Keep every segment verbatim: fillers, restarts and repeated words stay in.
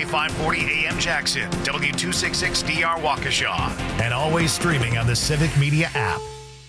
five forty A M Jackson, W two sixty-six D R Waukesha, and always streaming on the Civic Media app.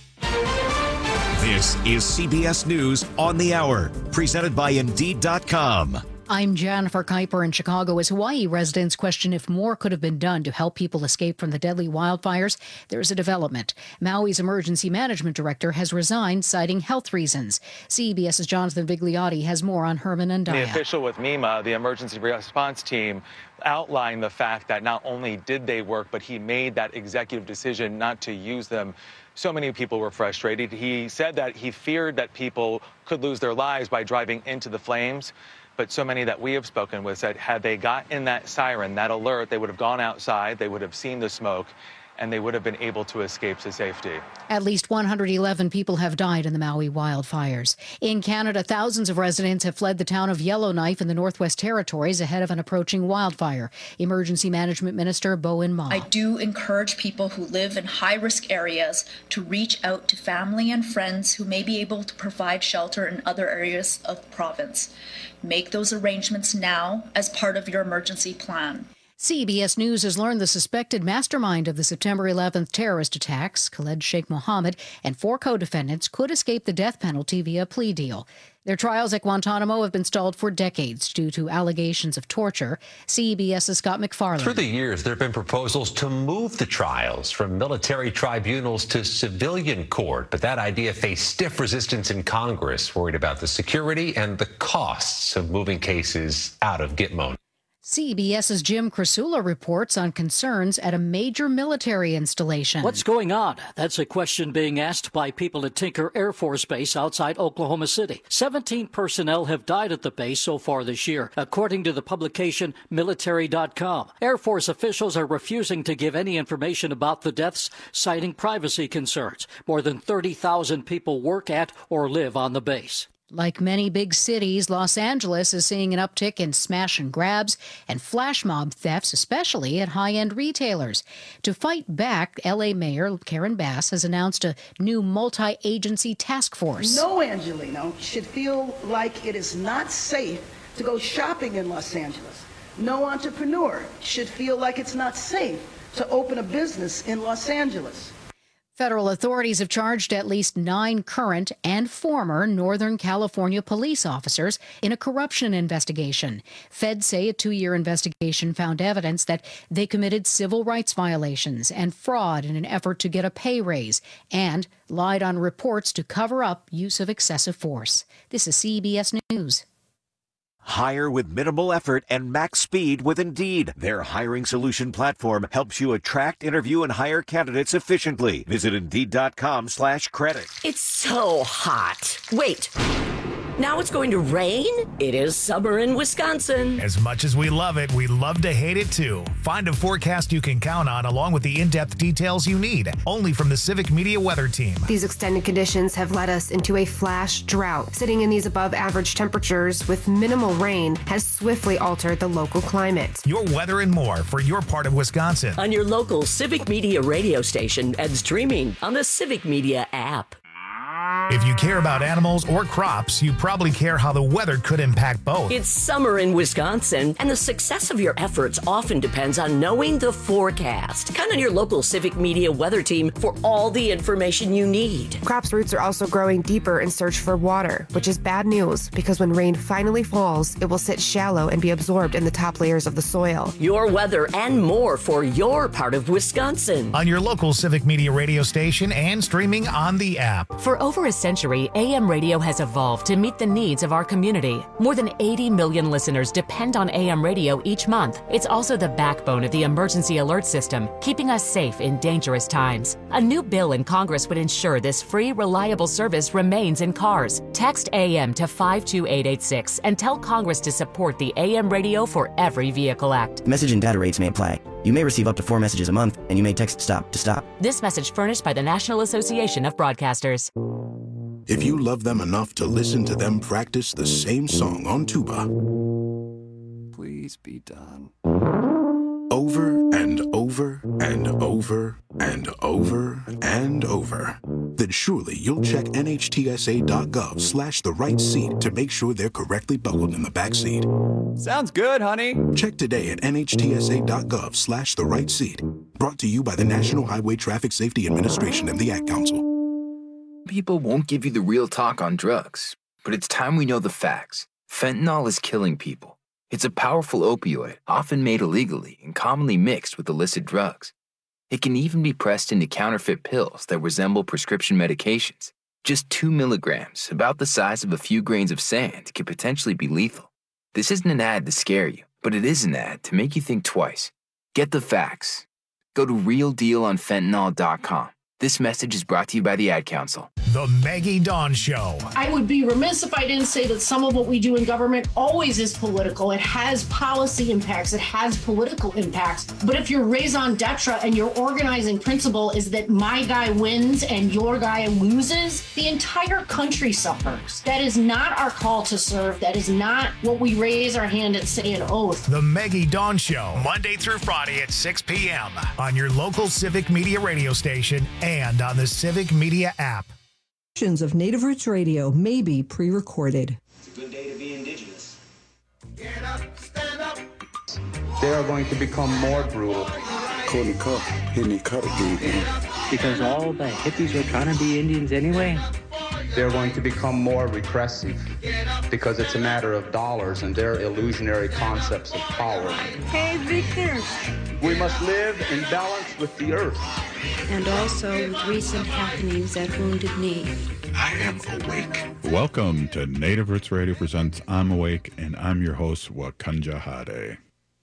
This is C B S News on the Hour, presented by Indeed dot com. I'm Jennifer Kuiper in Chicago. As Hawaii residents question if more could have been done to help people escape from the deadly wildfires, there's a development. Maui's emergency management director has resigned, citing health reasons. CBS's Jonathan Vigliotti has more on Herman and Daya. The official with MEMA, the emergency response team, outlined the fact that not only did they work, but he made that executive decision not to use them. So many people were frustrated. He said that he feared that people could lose their lives by driving into the flames. But so many that we have spoken with said had they got in that siren, that alert, they would have gone outside, they would have seen the smoke, and they would have been able to escape to safety. At least one hundred eleven people have died in the Maui wildfires. In Canada, thousands of residents have fled the town of Yellowknife in the Northwest Territories ahead of an approaching wildfire. Emergency Management Minister Bowen Ma. I do encourage people who live in high-risk areas to reach out to family and friends who may be able to provide shelter in other areas of the province. Make those arrangements now as part of your emergency plan. C B S News has learned the suspected mastermind of the September eleventh terrorist attacks, Khaled Sheikh Mohammed, and four co-defendants could escape the death penalty via a plea deal. Their trials at Guantanamo have been stalled for decades due to allegations of torture. CBS's Scott McFarland. Through the years, there have been proposals to move the trials from military tribunals to civilian court, but that idea faced stiff resistance in Congress, worried about the security and the costs of moving cases out of Gitmo. CBS's Jim Krasula reports on concerns at a major military installation. What's going on? That's a question being asked by people at Tinker Air Force Base outside Oklahoma City. seventeen personnel have died at the base so far this year, according to the publication military dot com. Air Force officials are refusing to give any information about the deaths, citing privacy concerns. More than thirty thousand people work at or live on the base. Like many big cities, Los Angeles is seeing an uptick in smash and grabs and flash mob thefts, especially at high-end retailers. To fight back, L A Mayor Karen Bass has announced a new multi-agency task force. No Angelino should feel like it is not safe to go shopping in Los Angeles. No entrepreneur should feel like it's not safe to open a business in Los Angeles. Federal authorities have charged at least nine current and former Northern California police officers in a corruption investigation. Feds say a two-year investigation found evidence that they committed civil rights violations and fraud in an effort to get a pay raise and lied on reports to cover up use of excessive force. This is C B S News. Hire with minimal effort and max speed with Indeed. Their hiring solution platform helps you attract, interview, and hire candidates efficiently. Visit Indeed dot com slash credit. It's so hot. Wait. Now it's going to rain? It is summer in Wisconsin. As much as we love it, we love to hate it too. Find a forecast you can count on along with the in-depth details you need. Only from the Civic Media Weather Team. These extended conditions have led us into a flash drought. Sitting in these above average temperatures with minimal rain has swiftly altered the local climate. Your weather and more for your part of Wisconsin. On your local Civic Media radio station and streaming on the Civic Media app. If you care about animals or crops, you probably care how the weather could impact both. It's summer in Wisconsin, and the success of your efforts often depends on knowing the forecast. Count on your local Civic Media weather team for all the information you need. Crops' roots are also growing deeper in search for water, which is bad news because when rain finally falls, it will sit shallow and be absorbed in the top layers of the soil. Your weather and more for your part of Wisconsin. On your local Civic Media radio station and streaming on the app. For over a century, A M radio has evolved to meet the needs of our community. More than eighty million listeners depend on A M radio each month. It's also the backbone of the emergency alert system, keeping us safe in dangerous times. A new bill in Congress would ensure this free, reliable service remains in cars. Text A M to five two eight eight six and tell Congress to support the A M Radio for Every Vehicle Act. Message and data rates may apply. You may receive up to four messages a month, and you may text STOP to stop. This message furnished by the National Association of Broadcasters. If you love them enough to listen to them practice the same song on tuba, please be done. Over and over and over and over and over, then surely you'll check N H T S A dot gov slash the right seat to make sure they're correctly buckled in the back seat. Sounds good, honey. Check today at N H T S A dot gov slash the right seat. Brought to you by the National Highway Traffic Safety Administration and the Ad Council. People won't give you the real talk on drugs, but it's time we know the facts. Fentanyl is killing people. It's a powerful opioid, often made illegally and commonly mixed with illicit drugs. It can even be pressed into counterfeit pills that resemble prescription medications. Just two milligrams, about the size of a few grains of sand, can potentially be lethal. This isn't an ad to scare you, but it is an ad to make you think twice. Get the facts. Go to real deal on fentanyl dot com. This message is brought to you by the Ad Council. The Maggie Dawn Show. I would be remiss if I didn't say that some of what we do in government always is political. It has policy impacts. It has political impacts. But if your raison d'etre and your organizing principle is that my guy wins and your guy loses, the entire country suffers. That is not our call to serve. That is not what we raise our hand and say an oath. The Maggie Dawn Show, Monday through Friday at six p.m. on your local Civic Media radio station and on the Civic Media app. Of Native Roots Radio may be pre-recorded. It's a good day to be indigenous. Get up, stand up. They are going to become more brutal. Corny cup, hitting the cut again. Because all the hippies were trying to be Indians anyway. They're going to become more repressive because it's a matter of dollars and their illusionary concepts of power. Hey, Victor. We must live in balance with the earth. And also with recent happenings at Wounded Knee. I am awake. Welcome to Native Roots Radio presents I'm Awake, and I'm your host, Wakanja Hade.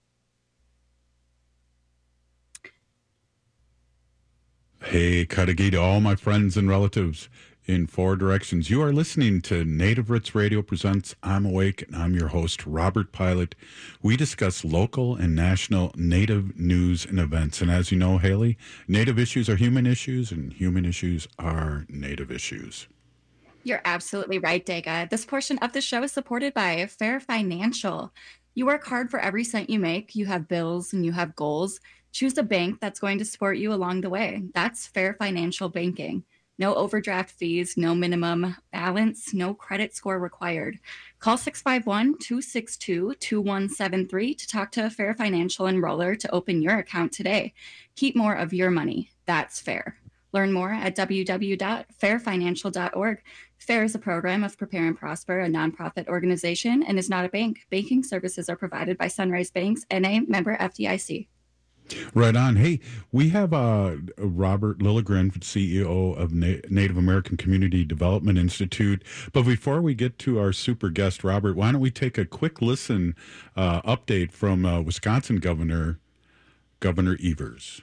Hey, Kadagi to all my friends and relatives in four directions. You are listening to Native Roots Radio presents I'm Awake, and I'm your host, Robert Pilot. We discuss local and national Native news and events. And as you know, Haley, Native issues are human issues, and human issues are Native issues. You're absolutely right, Dega. This portion of the show is supported by Fair Financial. You work hard for every cent you make. You have bills and you have goals. Choose a bank that's going to support you along the way. That's Fair Financial Banking. No overdraft fees, no minimum balance, no credit score required. Call six five one, two six two, two one seven three to talk to a Fair Financial enroller to open your account today. Keep more of your money. That's fair. Learn more at w w w dot fair financial dot org. FAIR is a program of Prepare and Prosper, a nonprofit organization, and is not a bank. Banking services are provided by Sunrise Banks, N A, member F D I C. Right on. Hey, we have uh, Robert Lilligren, C E O of Na- Native American Community Development Institute. But before we get to our super guest, Robert, why don't we take a quick listen uh, update from uh, Wisconsin Governor, Governor Evers.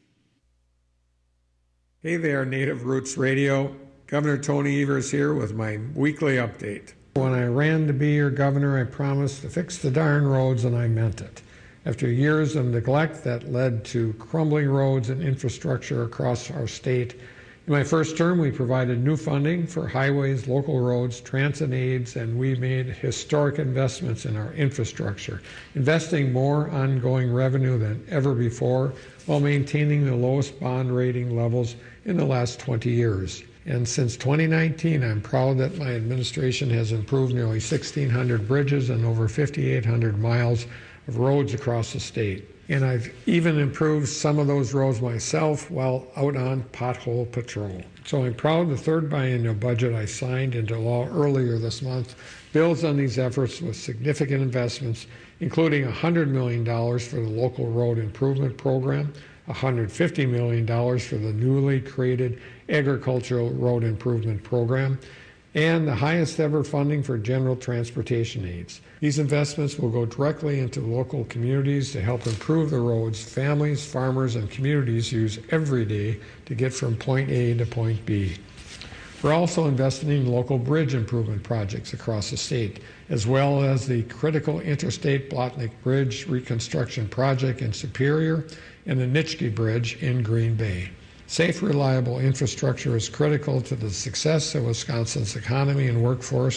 Hey there, Native Roots Radio. Governor Tony Evers here with my weekly update. When I ran to be your governor, I promised to fix the darn roads, and I meant it. After years of neglect that led to crumbling roads and infrastructure across our state, in my first term, we provided new funding for highways, local roads, transit aids, and we made historic investments in our infrastructure, investing more ongoing revenue than ever before while maintaining the lowest bond rating levels in the last twenty years. And since twenty nineteen, I'm proud that my administration has improved nearly sixteen hundred bridges and over fifty-eight hundred miles of roads across the state. And I've even improved some of those roads myself while out on pothole patrol. So I'm proud the third biennial budget I signed into law earlier this month builds on these efforts with significant investments, including one hundred million dollars for the local road improvement program, one hundred fifty million dollars for the newly created agricultural road improvement program, and the highest ever funding for general transportation aids. These investments will go directly into local communities to help improve the roads families, farmers, and communities use every day to get from point A to point B. We're also investing in local bridge improvement projects across the state, as well as the critical Interstate Blotnick Bridge reconstruction project in Superior and the Nitschke Bridge in Green Bay. Safe, reliable infrastructure is critical to the success of Wisconsin's economy and workforce,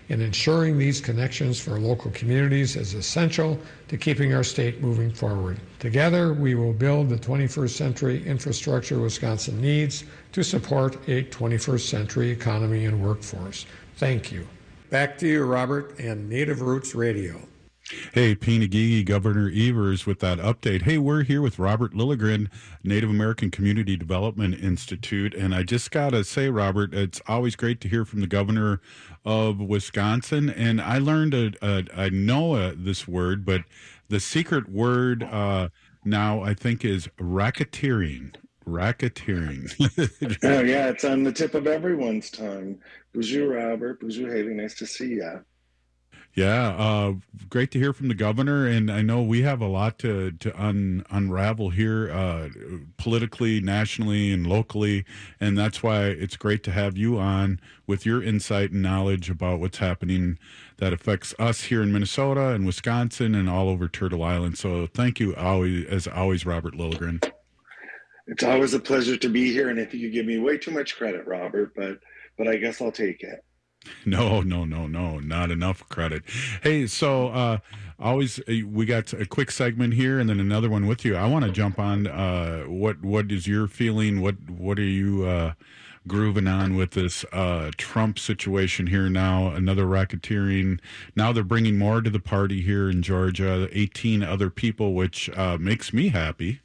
and ensuring these connections for local communities is essential to keeping our state moving forward. Together, we will build the twenty-first century infrastructure Wisconsin needs to support a twenty-first century economy and workforce. Thank you. Back to you, Robert, and Native Roots Radio. Hey, Pinagigi, Governor Evers with that update. Hey, we're here with Robert Lilligren, Native American Community Development Institute. And I just got to say, Robert, it's always great to hear from the governor of Wisconsin. And I learned, a, a, I know a, this word, but the secret word uh, now I think is racketeering. Racketeering. Oh, yeah, it's on the tip of everyone's tongue. Bonjour, Robert. Bonjour, Haley. Nice to see ya. Yeah, uh, great to hear from the governor, and I know we have a lot to to un, unravel here, uh, politically, nationally, and locally, and that's why it's great to have you on with your insight and knowledge about what's happening that affects us here in Minnesota and Wisconsin and all over Turtle Island. So thank you, always, as always, Robert Lilligren. It's always a pleasure to be here, and if you give me way too much credit, Robert, but but I guess I'll take it. No, no, no, no, not enough credit. Hey, so uh, always we got a quick segment here, and then another one with you. I want to jump on. Uh, what what is your feeling? What what are you uh, grooving on with this uh, Trump situation here now? Another racketeering. Now they're bringing more to the party here in Georgia. eighteen other people, which uh, makes me happy.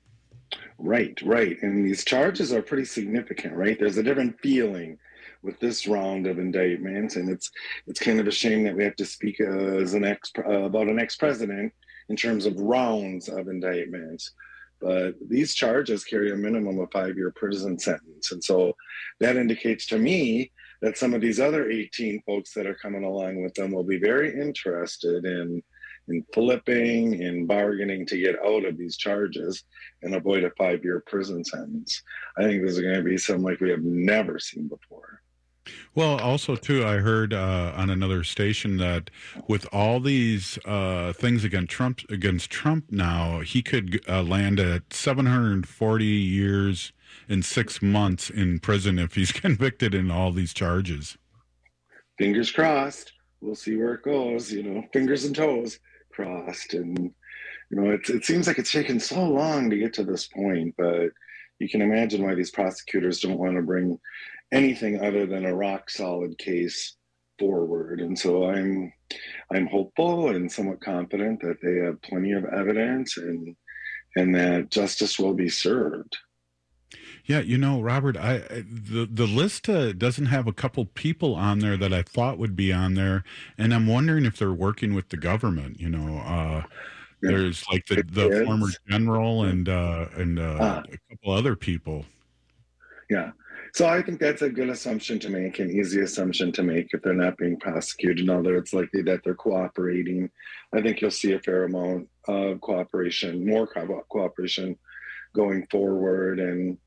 Right, right, and these charges are pretty significant. Right, there's a different feeling with this round of indictments, and it's it's kind of a shame that we have to speak uh, as an ex uh, about an ex-president in terms of rounds of indictments. But these charges carry a minimum of five-year prison sentence, and so that indicates to me that some of these other eighteen folks that are coming along with them will be very interested in in flipping and bargaining to get out of these charges and avoid a five-year prison sentence. I think this is going to be something like we have never seen before. Well, also, too, I heard uh, on another station that with all these uh, things against Trump, against Trump now, he could uh, land at seven hundred forty years and six months in prison if he's convicted in all these charges. Fingers crossed. We'll see where it goes, you know, fingers and toes crossed. And, you know, it, it seems like it's taken so long to get to this point, but you can imagine why these prosecutors don't want to bring anything other than a rock solid case forward. And so I'm I'm hopeful and somewhat confident that they have plenty of evidence and and that justice will be served. Yeah, you know, Robert, I, I the the list uh, doesn't have a couple people on there that I thought would be on there, and I'm wondering if they're working with the government. You know, uh, there's like the, the former general and uh, and uh, ah. a couple other people. Yeah. So I think that's a good assumption to make, an easy assumption to make if they're not being prosecuted. Now that it's likely that they're cooperating, I think you'll see a fair amount of cooperation, more co- cooperation going forward. And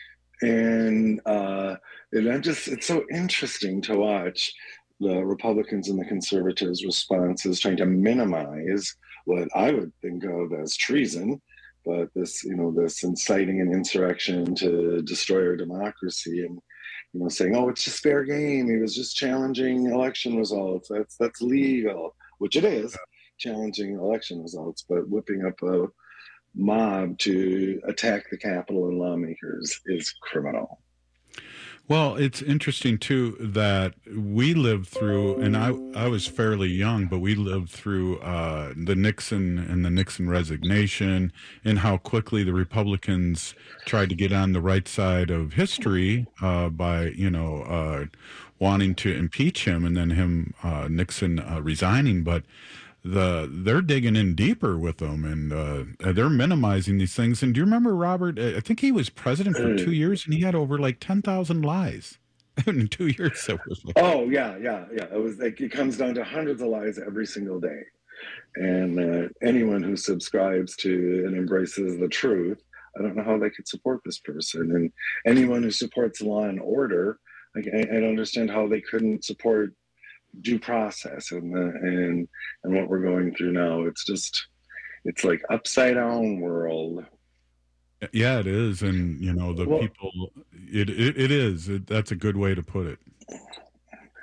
and uh, and I'm just, it's so interesting to watch the Republicans and the conservatives' responses trying to minimize what I would think of as treason. But this, you know, this inciting an insurrection to destroy our democracy, and you know, saying, "Oh, it's just fair game. He was just challenging election results. That's that's legal," which it is, challenging election results. But whipping up a mob to attack the Capitol and lawmakers is criminal. Well, it's interesting, too, that we lived through, and I, I was fairly young, but we lived through uh, the Nixon and the Nixon resignation and how quickly the Republicans tried to get on the right side of history uh, by, you know, uh, wanting to impeach him and then him, uh, Nixon, uh, resigning. But the they're digging in deeper with them, and uh, they're minimizing these things. And do you remember, Robert? I think he was president for two years, and he had over like ten thousand lies in two years. That was like, oh yeah, yeah, yeah. It was like it comes down to hundreds of lies every single day, and uh, anyone who subscribes to and embraces the truth, I don't know how they could support this person. And anyone who supports law and order, I, I don't understand how they couldn't support due process and the, and and what we're going through now. It's just, it's like upside down world. Yeah, it is. And you know, the well, people, it, it it is it, that's a good way to put it.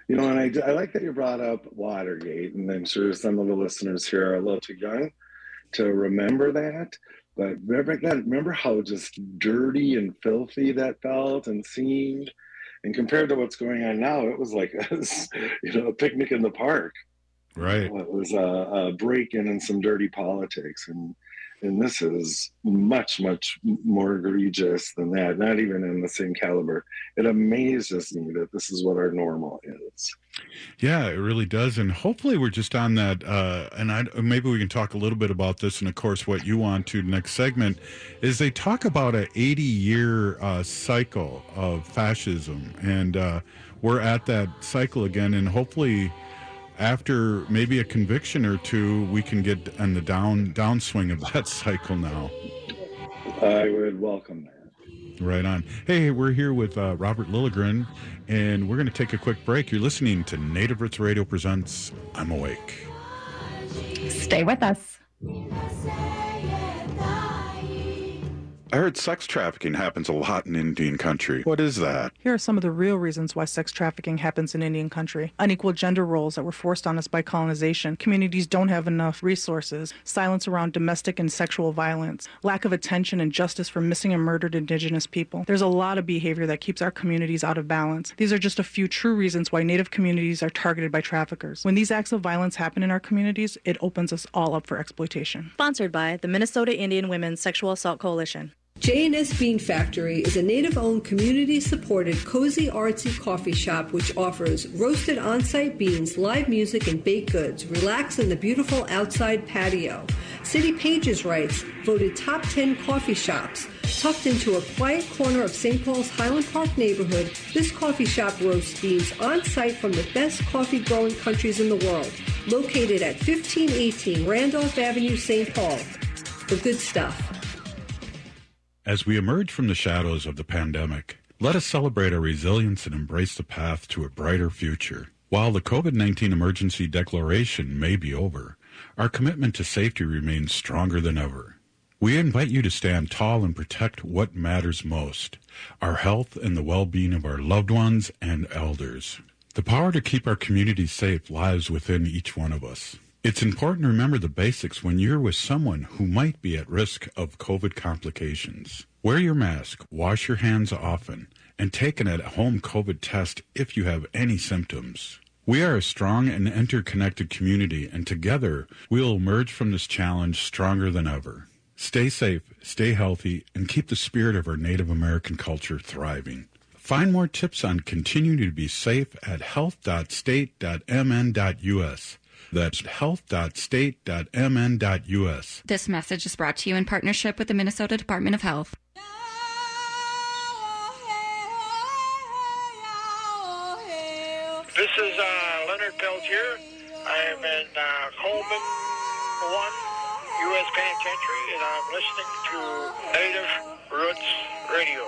You know, and I, I like that you brought up Watergate, and I'm sure some of the listeners here are a little too young to remember that. But remember that, remember how just dirty and filthy that felt and seemed? And compared to what's going on now, it was like a, you know, a picnic in the park. Right. It was a, a break-in and some dirty politics. And and this is much, much more egregious than that, not even in the same caliber. It amazes me that this is what our normal is. Yeah, it really does. And hopefully we're just on that, uh, and I, maybe we can talk a little bit about this, and of course what you want to next segment, is they talk about an eighty-year uh, cycle of fascism, and uh, we're at that cycle again, and hopefully after maybe a conviction or two, we can get on the down downswing of that cycle now. I would welcome that. Right on. Hey, we're here with uh, Robert Lilligren, and we're going to take a quick break. You're listening to Native Roots Radio presents I'm Awake. Stay with us. I heard sex trafficking happens a lot in Indian country. What is that? Here are some of the real reasons why sex trafficking happens in Indian country. Unequal gender roles that were forced on us by colonization. Communities don't have enough resources. Silence around domestic and sexual violence. Lack of attention and justice for missing and murdered Indigenous people. There's a lot of behavior that keeps our communities out of balance. These are just a few true reasons why Native communities are targeted by traffickers. When these acts of violence happen in our communities, it opens us all up for exploitation. Sponsored by the Minnesota Indian Women's Sexual Assault Coalition. J and S Bean Factory is a Native-owned, community-supported, cozy, artsy coffee shop which offers roasted on-site beans, live music, and baked goods. Relax in the beautiful outside patio. City Pages writes, voted top ten coffee shops. Tucked into a quiet corner of Saint Paul's Highland Park neighborhood, this coffee shop roasts beans on-site from the best coffee-growing countries in the world. Located at fifteen eighteen Randolph Avenue, Saint Paul. The good stuff. As we emerge from the shadows of the pandemic, let us celebrate our resilience and embrace the path to a brighter future. While the COVID nineteen emergency declaration may be over, our commitment to safety remains stronger than ever. We invite you to stand tall and protect what matters most, our health and the well-being of our loved ones and elders. The power to keep our communities safe lies within each one of us. It's important to remember the basics when you're with someone who might be at risk of COVID complications. Wear your mask, wash your hands often, and take an at-home COVID test if you have any symptoms. We are a strong and interconnected community, and together we'll emerge from this challenge stronger than ever. Stay safe, stay healthy, and keep the spirit of our Native American culture thriving. Find more tips on continuing to be safe at health dot state dot m n dot u s. That's health dot state dot m n dot u s. This message is brought to you in partnership with the Minnesota Department of Health. This is uh, Leonard Peltier. I am in uh, Coleman one U S Penitentiary, and I'm listening to Native Roots Radio.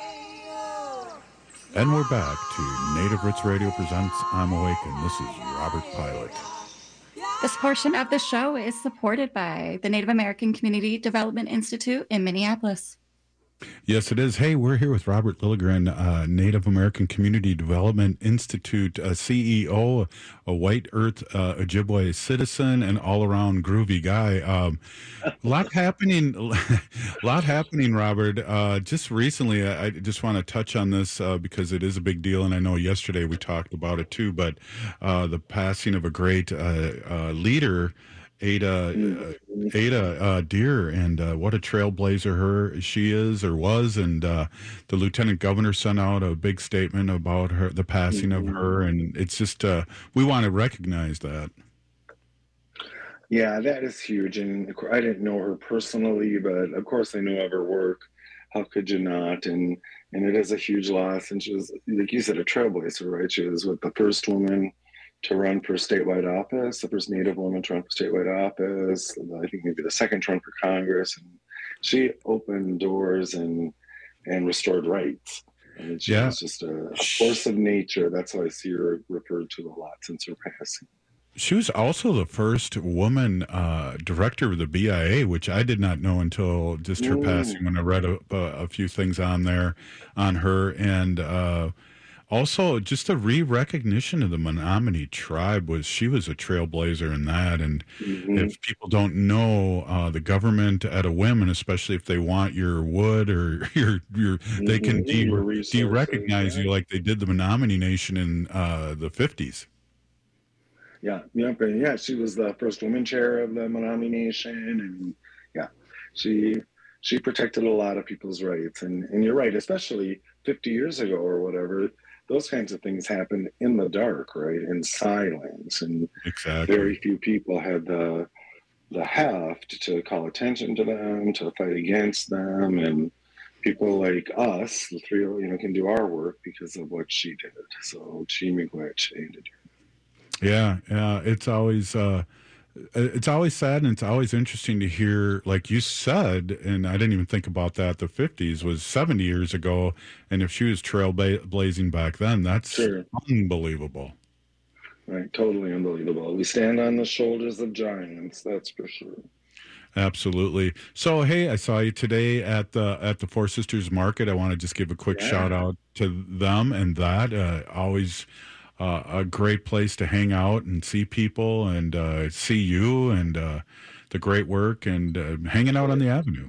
And we're back to Native Roots Radio presents I'm Awake, and this is Robert Pilot. This portion of the show is supported by the Native American Community Development Institute in Minneapolis. Yes, it is. Hey, we're here with Robert Lilligren, uh, Native American Community Development Institute uh, C E O, a White Earth uh, Ojibwe citizen, and all-around groovy guy. Um, a lot happening, a lot happening, Robert. Uh, just recently, I, I just want to touch on this uh, because it is a big deal, and I know yesterday we talked about it too. But uh, the passing of a great uh, uh, leader. Ada, uh, Ada uh, Deer, and uh, what a trailblazer her she is or was, and uh, the lieutenant governor sent out a big statement about her, the passing of her, and it's just uh, we want to recognize that. Yeah, that is huge, and I didn't know her personally, but of course I knew of her work. How could you not? And and it is a huge loss, and she was, like you said, a trailblazer, right? She was with the first woman to run for statewide office, the first Native woman to run for statewide office, I think maybe the second to run for Congress. And she opened doors and and restored rights. And she yeah. was just a, a force of nature. That's how I see her referred to a lot since her passing. She was also the first woman uh, director of the B I A, which I did not know until just her mm. passing when I read a, a, a few things on there on her. And uh Also, just a re-recognition of the Menominee tribe was she was a trailblazer in that. And Mm-hmm. if people don't know, uh, the government at a whim, and especially if they want your wood or your your, they can Mhm, your de resources, de-recognize yeah. you like they did the Menominee Nation in uh, the fifties. Yeah, yeah, but yeah, she was the first woman chair of the Menominee Nation, and yeah, she she protected a lot of people's rights. And and you're right, especially fifty years ago or whatever, those kinds of things happened in the dark, right, in silence, and Exactly. very few people had the the heft to call attention to them, to fight against them, and people like us, the three, you know, can do our work because of what she did. So, Chi Miigwech did. Yeah, yeah. It's always uh, it's always sad, and it's always interesting to hear, like you said, and I didn't even think about that. The fifties was seventy years ago, and if she was trailblazing back then, that's Sure. unbelievable. Right, totally unbelievable. We stand on the shoulders of giants, that's for sure. Absolutely. So, hey, I saw you today at the at the Four Sisters Market. I want to just give a quick Yeah. shout out to them and that. Uh, always uh, a great place to hang out and see people and uh, see you and uh, the great work and uh, hanging out on the avenue.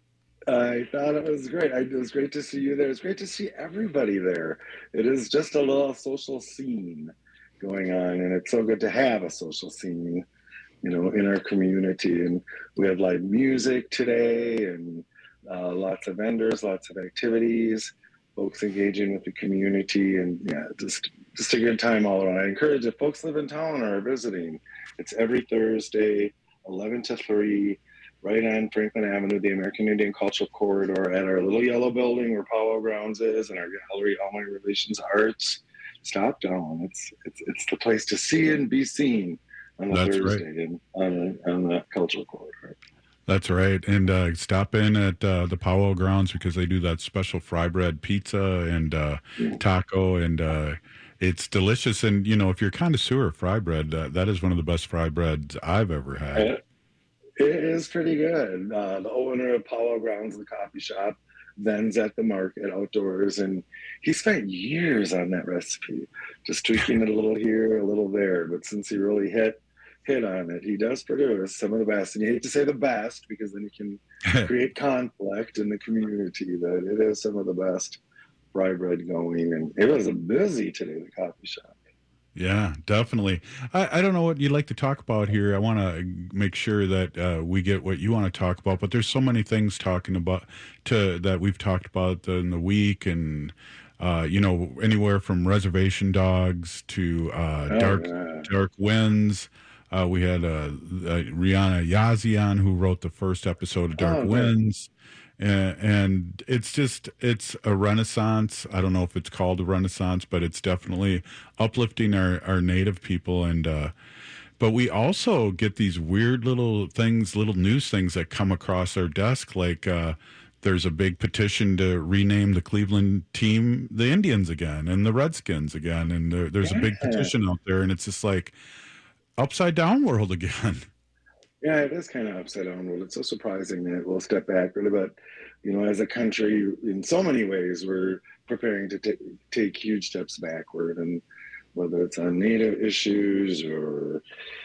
I thought it was great. I, it was great to see you there. It's great to see everybody there. It is just a little social scene going on, and it's so good to have a social scene, you know, in our community. And we had live music today, and uh, lots of vendors, lots of activities, folks engaging with the community, and yeah, just just a good time all around. I encourage, if folks live in town or are visiting, it's every Thursday, eleven to three, right on Franklin Avenue, the American Indian Cultural Corridor, at our little yellow building where Powwow Grounds is, and our gallery, All My Relations Arts. Stop down. It's it's it's the place to see and be seen on a That's right. Thursday and on a, on the cultural corridor. That's right. And uh, stop in at uh, the Powwow Grounds because they do that special fry bread pizza and uh, taco, and uh, it's delicious. And, you know, if you're a connoisseur of fry bread, uh, that is one of the best fry breads I've ever had. It, it is pretty good. Uh, the owner of Powwow Grounds, the coffee shop, then's at the market outdoors, and he spent years on that recipe, just tweaking it a little here, a little there. But since he really hit hit on it, he does produce some of the best. And you hate to say the best because then you can create conflict in the community, but it is some of the best fry bread going. And it was busy today, the coffee shop. Yeah, definitely. I, I don't know what you'd like to talk about here. I want to make sure that uh, we get what you want to talk about, but there's so many things talking about to that we've talked about in the week, and uh, you know, anywhere from reservation dogs to uh, Oh, dark yeah. dark winds. Uh, we had uh, uh, Rihanna Yazian, who wrote the first episode of Dark Oh, good. Winds. And, and it's just, it's a renaissance. I don't know if it's called a renaissance, but it's definitely uplifting our, our native people. And, uh, but we also get these weird little things, little news things that come across our desk. Like, uh, there's a big petition to rename the Cleveland team the Indians again and the Redskins again. And there, there's a big Yeah. petition out there, and it's just like upside down world again. Yeah, it is kind of upside down world. It's so surprising that we'll step back a little bit. You know, as a country, in so many ways, we're preparing to t- take huge steps backward, and whether it's on Native issues or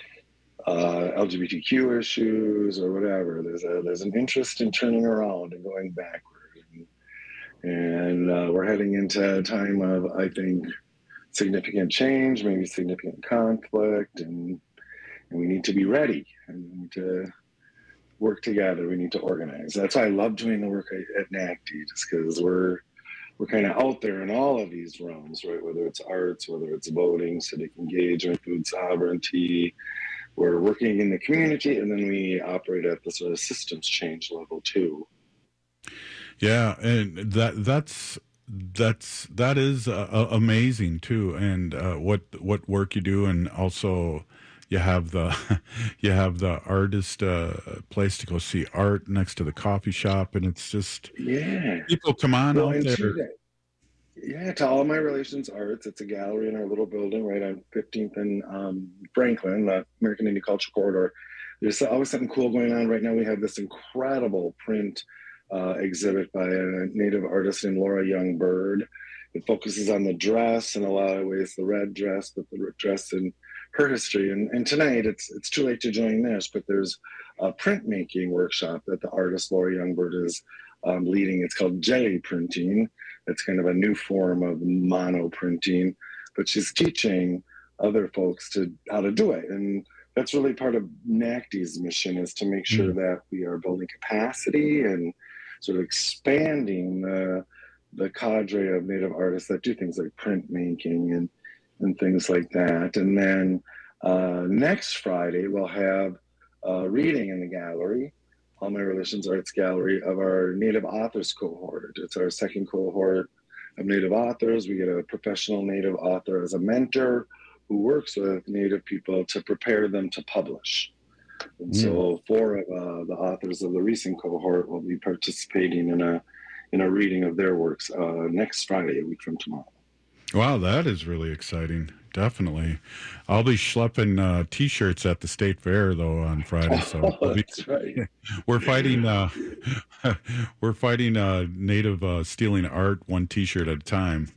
uh, L G B T Q issues or whatever, there's a there's an interest in turning around and going backward, and, and uh, we're heading into a time of, I think, significant change, maybe significant conflict, and and we need to be ready, and we need to work together. We need to organize. That's why I love doing the work at, at NACD, just because we're we're kind of out there in all of these realms, right? Whether it's arts, whether it's voting, civic engagement, food sovereignty. We're working in the community, and then we operate at the sort of systems change level too. Yeah, and that that's that's that is uh, amazing too, and uh, what what work you do, and also you have the you have the artist uh, place to go see art next to the coffee shop, and it's just Yeah. people come on Well, out and there. to that- Yeah, to All My Relations Arts. It's a gallery in our little building right on fifteenth and um, Franklin, the American Indian Culture Corridor. There's always something cool going on. Right now we have this incredible print uh, exhibit by a native artist named Laura Young Bird. it focuses on the dress in a lot of ways, the red dress, but the dress in her history. And, and tonight, it's it's too late to join this, but there's a printmaking workshop that the artist Lori Youngbird is um, leading. It's called jelly printing. It's kind of a new form of mono printing, but she's teaching other folks to how to do it. And that's really part of NACD's mission, is to make sure mm. that we are building capacity and sort of expanding the, the cadre of Native artists that do things like printmaking and, and things like that. And then uh, next Friday, we'll have a reading in the gallery, All My Relations Arts Gallery, of our Native Authors cohort. It's our second cohort of Native authors. We get a professional Native author as a mentor who works with Native people to prepare them to publish. And mm. so four of uh, the authors of the recent cohort will be participating in a in a reading of their works uh, next Friday, a week from tomorrow. Wow, that is really exciting. Definitely. I'll be schlepping uh, T-shirts at the state fair, though, on Friday. So oh, that's right. We're fighting. Uh, we're fighting uh, Native uh, stealing art one T-shirt at a time.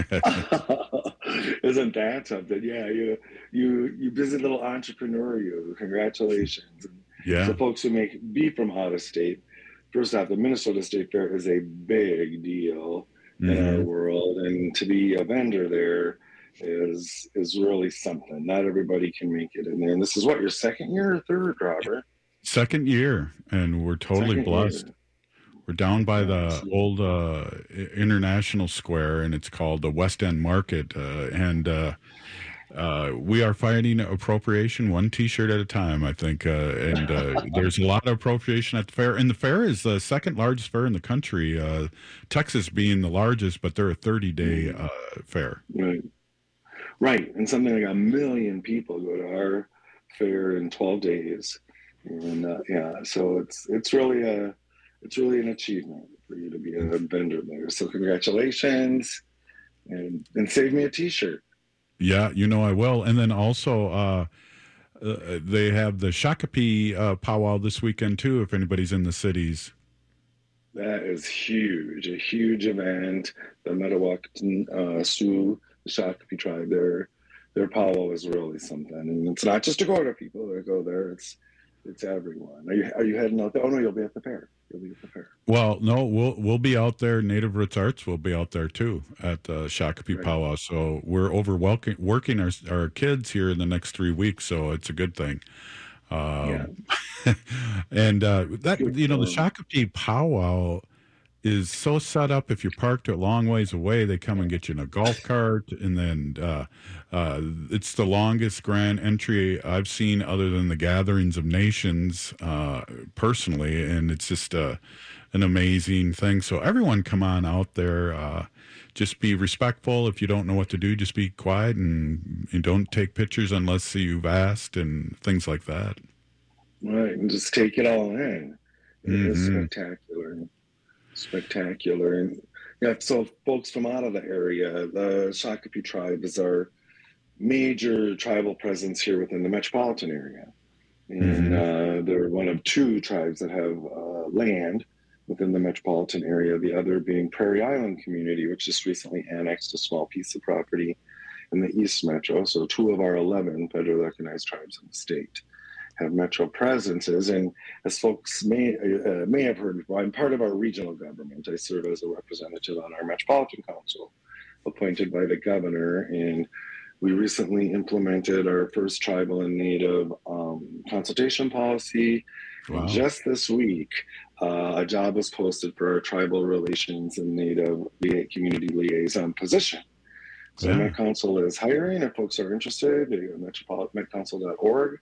Isn't that something? Yeah, you you you busy little entrepreneur, you. Congratulations. Yeah. So folks who make be from out of state. First off, the Minnesota State Fair is a big deal mm-hmm. in our world, and to be a vendor there is is really something. Not everybody can make it in there. And this is what, your second year or third, Robert? Second year, and we're totally second blessed. Year. We're down by the old uh, International Square, and it's called the West End Market, uh, and uh, uh, we are fighting appropriation one T-shirt at a time, I think, uh, and uh, there's a lot of appropriation at the fair, and the fair is the second largest fair in the country, uh, Texas being the largest, but they're a thirty-day uh, fair. Right. Right, and something like a million people go to our fair in twelve days, and uh, yeah, so it's it's really a it's really an achievement for you to be a vendor there. So congratulations, and and save me a T-shirt. Yeah, you know I will. And then also, uh, uh, they have the Shakopee uh, powwow this weekend too. If anybody's in the cities, that is huge, a huge event. The Metawakan uh, Sioux. The Shakopee tribe, their their powwow is really something, and it's not just Dakota people that go there; it's it's everyone. Are you are you heading out there? Oh no, you'll be at the fair. You'll be at the fair. Well, no, we'll we'll be out there. Native Roots Arts will be out there too at the Shakopee right. powwow. So we're over working working our our kids here in the next three weeks. So it's a good thing. Um, yeah. and uh, that you know the Shakopee powwow is so set up. If you're parked a long ways away, they come and get you in a golf cart, and then uh, uh, it's the longest grand entry I've seen other than the Gatherings of Nations uh, personally, and it's just uh, an amazing thing. So everyone come on out there. Uh, just be respectful. If you don't know what to do, just be quiet and, and don't take pictures unless you've asked and things like that. Right, and just take it all in. It mm-hmm. is spectacular. Spectacular. And yeah, so folks from out of the area, the Shakopee tribe is our major tribal presence here within the metropolitan area. And mm-hmm. uh, they're one of two tribes that have uh, land within the metropolitan area, the other being Prairie Island Community, which just recently annexed a small piece of property in the East Metro. So two of our eleven federally recognized tribes in the state have metro presences. And as folks may uh, may have heard before, I'm part of our regional government. I serve as a representative on our Metropolitan Council, appointed by the governor. And we recently implemented our first tribal and native um, consultation policy. Wow. Just this week, uh, a job was posted for our tribal relations and native community liaison position. So yeah. Met Council is hiring. If folks are interested, they go to metropolitan met council dot org.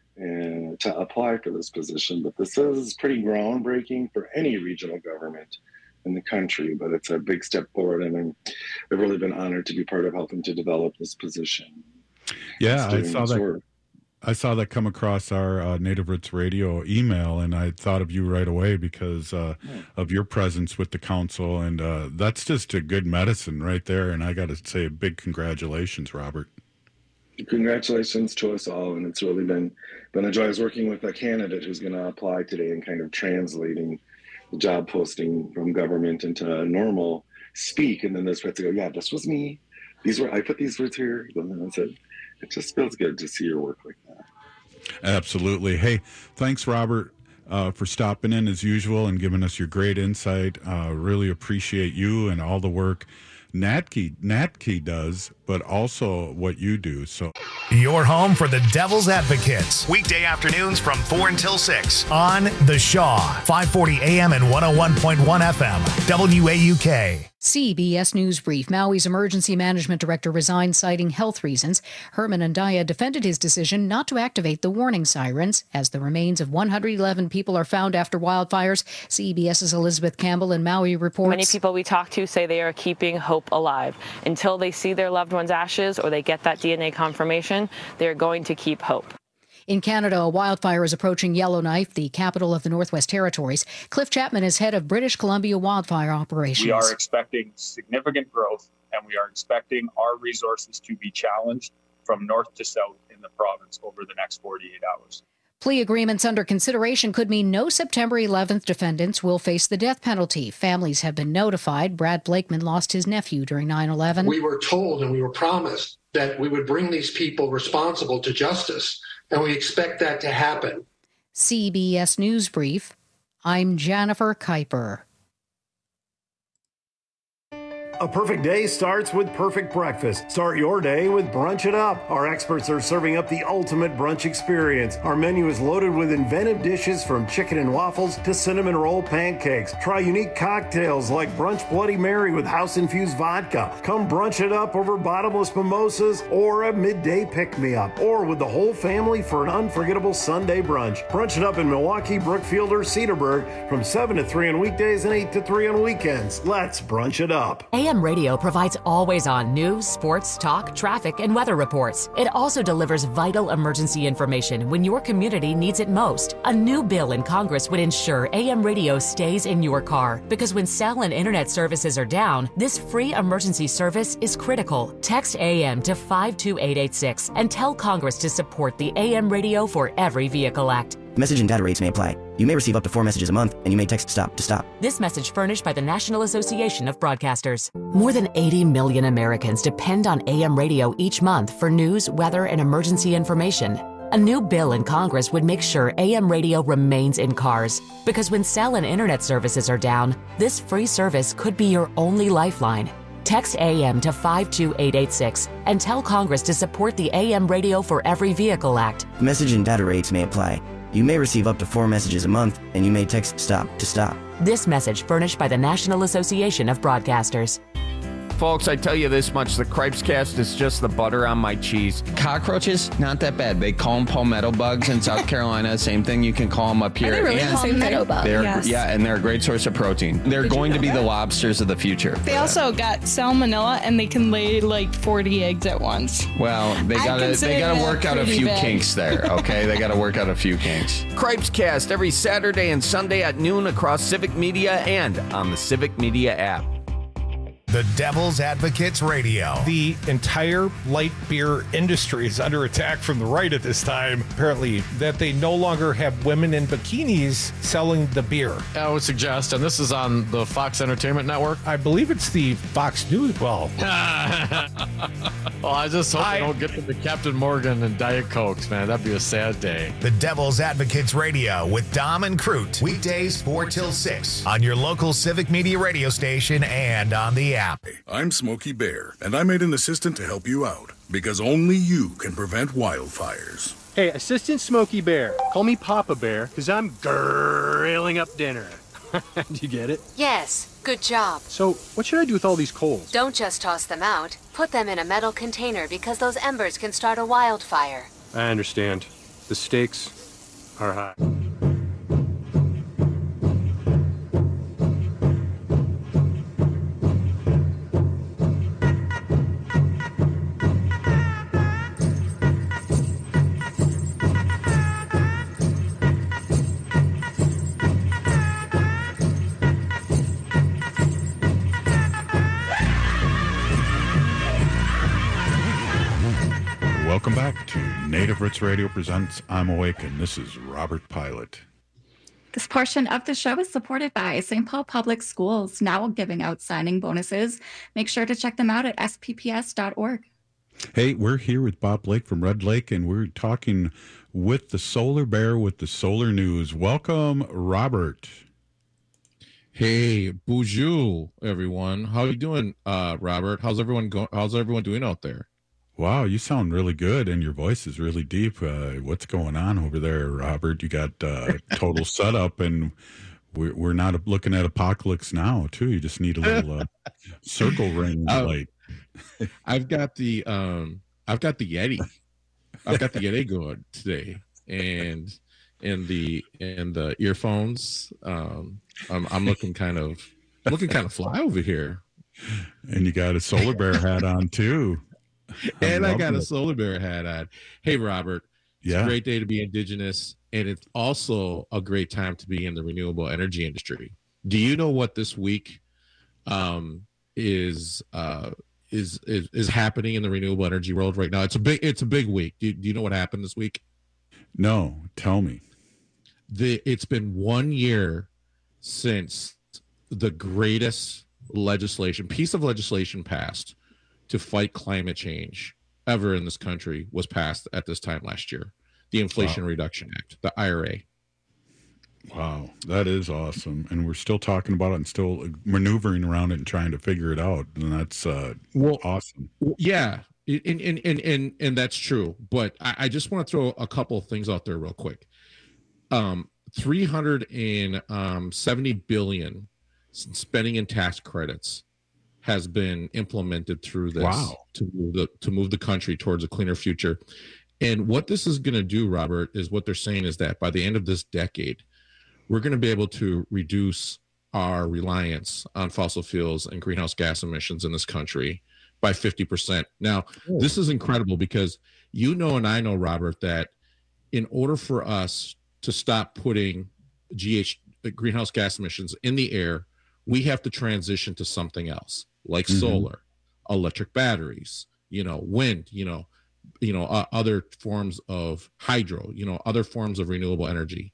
And to apply for this position. But this is pretty groundbreaking for any regional government in the country, but it's a big step forward, and I'm, I've really been honored to be part of helping to develop this position. Yeah, I saw that. Work. I saw that come across our uh, Native Roots Radio email, and I thought of you right away because uh, yeah. of your presence with the council, and uh, that's just a good medicine right there. And I got to say a big congratulations, Robert. Congratulations to us all, and it's really been been a joy. I was working with a candidate who's going to apply today and kind of translating the job posting from government into normal speak, and then they're supposed to go, yeah, this was me. These were, I put these words here. And then I said, it just feels good to see your work like that. Absolutely. Hey, thanks, Robert, uh, for stopping in as usual and giving us your great insight. Uh, really appreciate you and all the work Natke, Natke does, but also what you do. So, your home for the Devil's Advocates. Weekday afternoons from four until six on The Shaw, five forty A M and one oh one point one F M, W A U K. C B S News Brief. Maui's emergency management director resigned citing health reasons. Herman Andaya defended his decision not to activate the warning sirens as the remains of one hundred eleven people are found after wildfires. CBS's Elizabeth Campbell in Maui reports. Many people we talk to say they are keeping hope alive. Until they see their loved one's ashes or they get that D N A confirmation, they're going to keep hope. In Canada, a wildfire is approaching Yellowknife, the capital of the Northwest Territories. Cliff Chapman is head of British Columbia wildfire operations. We are expecting significant growth, and we are expecting our resources to be challenged from north to south in the province over the next forty-eight hours. Plea agreements under consideration could mean no September eleventh defendants will face the death penalty. Families have been notified. Brad Blakeman lost his nephew during nine eleven. We were told and we were promised that we would bring these people responsible to justice, and we expect that to happen. C B S News Brief. I'm Jennifer Kuiper. A perfect day starts with perfect breakfast. Start your day with Brunch It Up. Our experts are serving up the ultimate brunch experience. Our menu is loaded with inventive dishes from chicken and waffles to cinnamon roll pancakes. Try unique cocktails like Brunch Bloody Mary with house-infused vodka. Come brunch it up over bottomless mimosas or a midday pick-me-up. Or with the whole family for an unforgettable Sunday brunch. Brunch It Up in Milwaukee, Brookfield, or Cedarburg from seven to three on weekdays and eight to three on weekends. Let's brunch it up. A M Radio provides always-on news, sports, talk, traffic, and weather reports. It also delivers vital emergency information when your community needs it most. A new bill in Congress would ensure A M Radio stays in your car, because when cell and internet services are down, this free emergency service is critical. Text A M to five two eight eight six and tell Congress to support the A M Radio for Every Vehicle Act. Message and data rates may apply. You may receive up to four messages a month, and you may text STOP to stop. This message furnished by the National Association of Broadcasters. More than eighty million Americans depend on A M radio each month for news, weather, and emergency information. A new bill in Congress would make sure A M radio remains in cars, because when cell and internet services are down, this free service could be your only lifeline. Text A M to five two eight eight six and tell Congress to support the A M Radio for Every Vehicle Act. Message and data rates may apply. You may receive up to four messages a month, and you may text STOP to stop. This message furnished by the National Association of Broadcasters. Folks, I tell you this much, the Cripes Cast is just the butter on my cheese. Cockroaches, not that bad. They call them palmetto bugs in South Carolina. Same thing, you can call them up here. Are they really and palmetto bugs? They're, Yes. Yeah, and they're a great source of protein. They're Did going you to be know the that? lobsters of the future. They also got salmonella, and they can lay like forty eggs at once. Well, they I gotta consider they gotta that work out a pretty few bad. kinks there, okay? They gotta work out a few kinks. Cripes Cast every Saturday and Sunday at noon across Civic Media and on the Civic Media app. The Devil's Advocates Radio. The entire light beer industry is under attack from the right at this time, apparently, that they no longer have women in bikinis selling the beer. I would suggest, and this is on the Fox Entertainment Network. I believe it's the Fox News. Well, well, I just hope I- they don't get to the Captain Morgan and Diet Cokes, man. That'd be a sad day. The Devil's Advocates Radio with Dom and Crute. Weekdays four till six on your local Civic Media radio station and on the app. I'm Smokey Bear, and I made an assistant to help you out, because only you can prevent wildfires. Hey, Assistant Smokey Bear. Call me Papa Bear, because I'm grilling up dinner. Do you get it? Yes, good job. So, what should I do with all these coals? Don't just toss them out. Put them in a metal container because those embers can start a wildfire. I understand. The stakes are high. Welcome back to Native Roots Radio presents I'm Awake, and this is Robert Pilot. This portion of the show is supported by Saint Paul Public Schools, now giving out signing bonuses. Make sure to check them out at s p p s dot org. Hey, we're here with Bob Blake from Red Lake, and we're talking with the Solar Bear with the Solar News. Welcome, Robert. Hey, bonjour, everyone. How you doing, uh, Robert? How's everyone going? How's everyone doing out there? Wow, you sound really good, and your voice is really deep. Uh, what's going on over there, Robert? You got uh, total setup, and we're, we're not looking at Apocalypse Now, too. You just need a little uh, circle ring um, light. I've got the um, I've got the Yeti. I've got the Yeti going today, and and the and the earphones. Um, I'm I'm looking kind of I'm looking kind of fly over here, and you got a Solar Bear hat on too. And I got it. a Solar Bear hat on. Hey, Robert, it's yeah. a great day to be indigenous, and it's also a great time to be in the renewable energy industry. Do you know what this week um, is, uh, is is is happening in the renewable energy world right now? It's a big it's a big week. Do, do you know what happened this week? No, tell me. The it's been one year since the greatest legislation piece of legislation passed to fight climate change ever in this country was passed at this time last year. The Inflation wow. Reduction Act, the I R A. Wow, that is awesome. And we're still talking about it and still maneuvering around it and trying to figure it out. And that's uh, well, awesome. Yeah, and, and, and, and, and that's true. But I, I just want to throw a couple of things out there real quick. Um, three hundred seventy billion spending in tax credits has been implemented through this wow. to move the to move the country towards a cleaner future. And what this is going to do, Robert, is what they're saying is that by the end of this decade, we're going to be able to reduce our reliance on fossil fuels and greenhouse gas emissions in this country by fifty percent. Now, oh. this is incredible because you know and I know, Robert, that in order for us to stop putting G H greenhouse gas emissions in the air, we have to transition to something else, like mm-hmm. solar, electric batteries, you know, wind, you know, you know, uh, other forms of hydro, you know, other forms of renewable energy.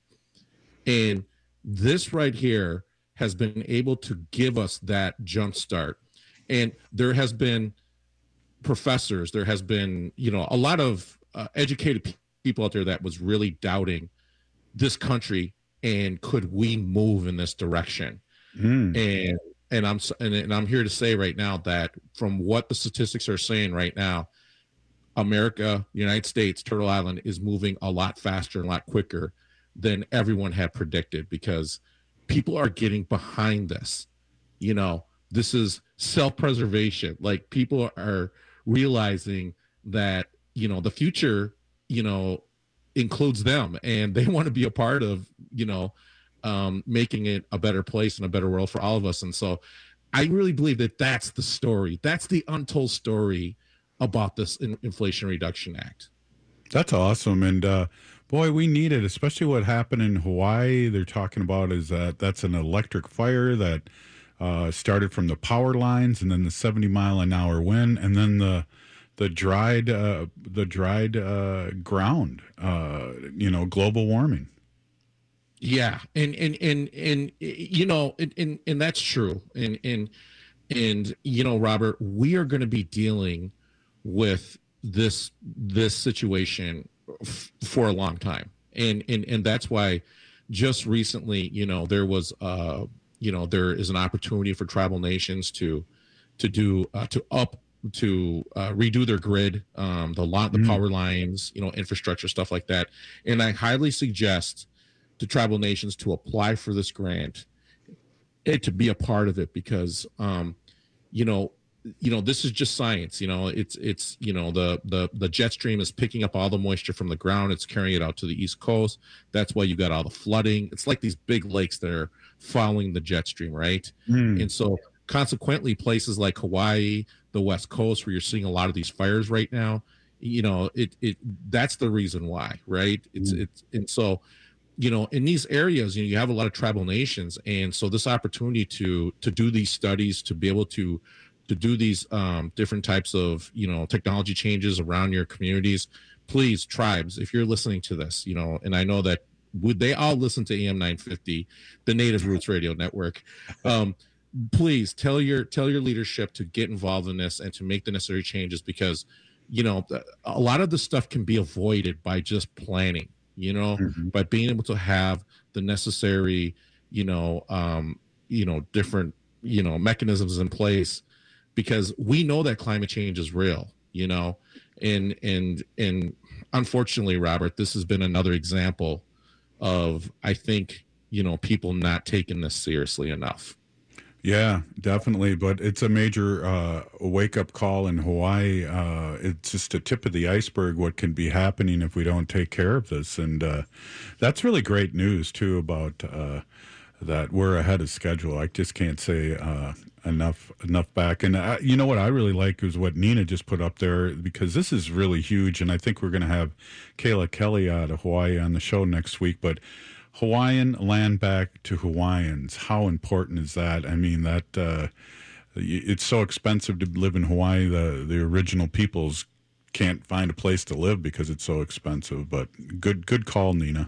And this right here has been able to give us that jump start. And there has been professors, there has been, you know, a lot of uh, educated p- people out there that was really doubting this country and could we move in this direction? Mm. And and I'm and, and I'm here to say right now that from what the statistics are saying right now, America, United States, Turtle Island is moving a lot faster and a lot quicker than everyone had predicted because people are getting behind this. You know, this is self-preservation. Like people are realizing that, you know, the future, you know, includes them and they want to be a part of, you know, Um, making it a better place and a better world for all of us. And so I really believe that that's the story. That's the untold story about this in- Inflation Reduction Act. That's awesome. And uh, boy, we need it, especially what happened in Hawaii. They're talking about is that that's an electric fire that uh, started from the power lines and then the seventy mile an hour wind and then the the dried uh, the dried uh, ground, uh, you know, global warming. Yeah, and and and and you know, and and, and that's true. And and and you know, Robert, we are going to be dealing with this this situation f- for a long time, and and and that's why just recently, you know, there was uh you know there is an opportunity for tribal nations to to do uh, to up to uh, redo their grid, um, the lot, the mm. power lines, you know, infrastructure stuff like that, and I highly suggest to tribal nations to apply for this grant and to be a part of it because, um, you know, you know, this is just science, you know, it's, it's, you know, the, the, the jet stream is picking up all the moisture from the ground. It's carrying it out to the East Coast. That's why you got all the flooding. It's like these big lakes that are following the jet stream. Right. Mm. And so consequently places like Hawaii, the West Coast, where you're seeing a lot of these fires right now, you know, it, it, that's the reason why, right. It's, mm. it's, and so, you know, in these areas, you know, you have a lot of tribal nations. And so this opportunity to to do these studies, to be able to to do these um, different types of, you know, technology changes around your communities, please, tribes, if you're listening to this, you know, and I know that would they all listen to A M nine fifty, the Native Roots Radio Network. Um, please tell your tell your leadership to get involved in this and to make the necessary changes, because, you know, a lot of the stuff can be avoided by just planning, you know, mm-hmm. by being able to have the necessary, you know, um, you know, different, you know, mechanisms in place, because we know that climate change is real, you know, and, and, and unfortunately, Robert, this has been another example of, I think, you know, people not taking this seriously enough. Yeah, definitely. But it's a major uh, wake-up call in Hawaii. Uh, it's just a tip of the iceberg what can be happening if we don't take care of this. And uh, that's really great news, too, about uh, that we're ahead of schedule. I just can't say uh, enough enough back. And uh, you know what I really like is what Nina just put up there, because this is really huge. And I think we're going to have Kayla Kelly out of Hawaii on the show next week. But Hawaiian land back to Hawaiians. How important is that? I mean, that uh, it's so expensive to live in Hawaii. The the original peoples can't find a place to live because it's so expensive. But good good call, Nina.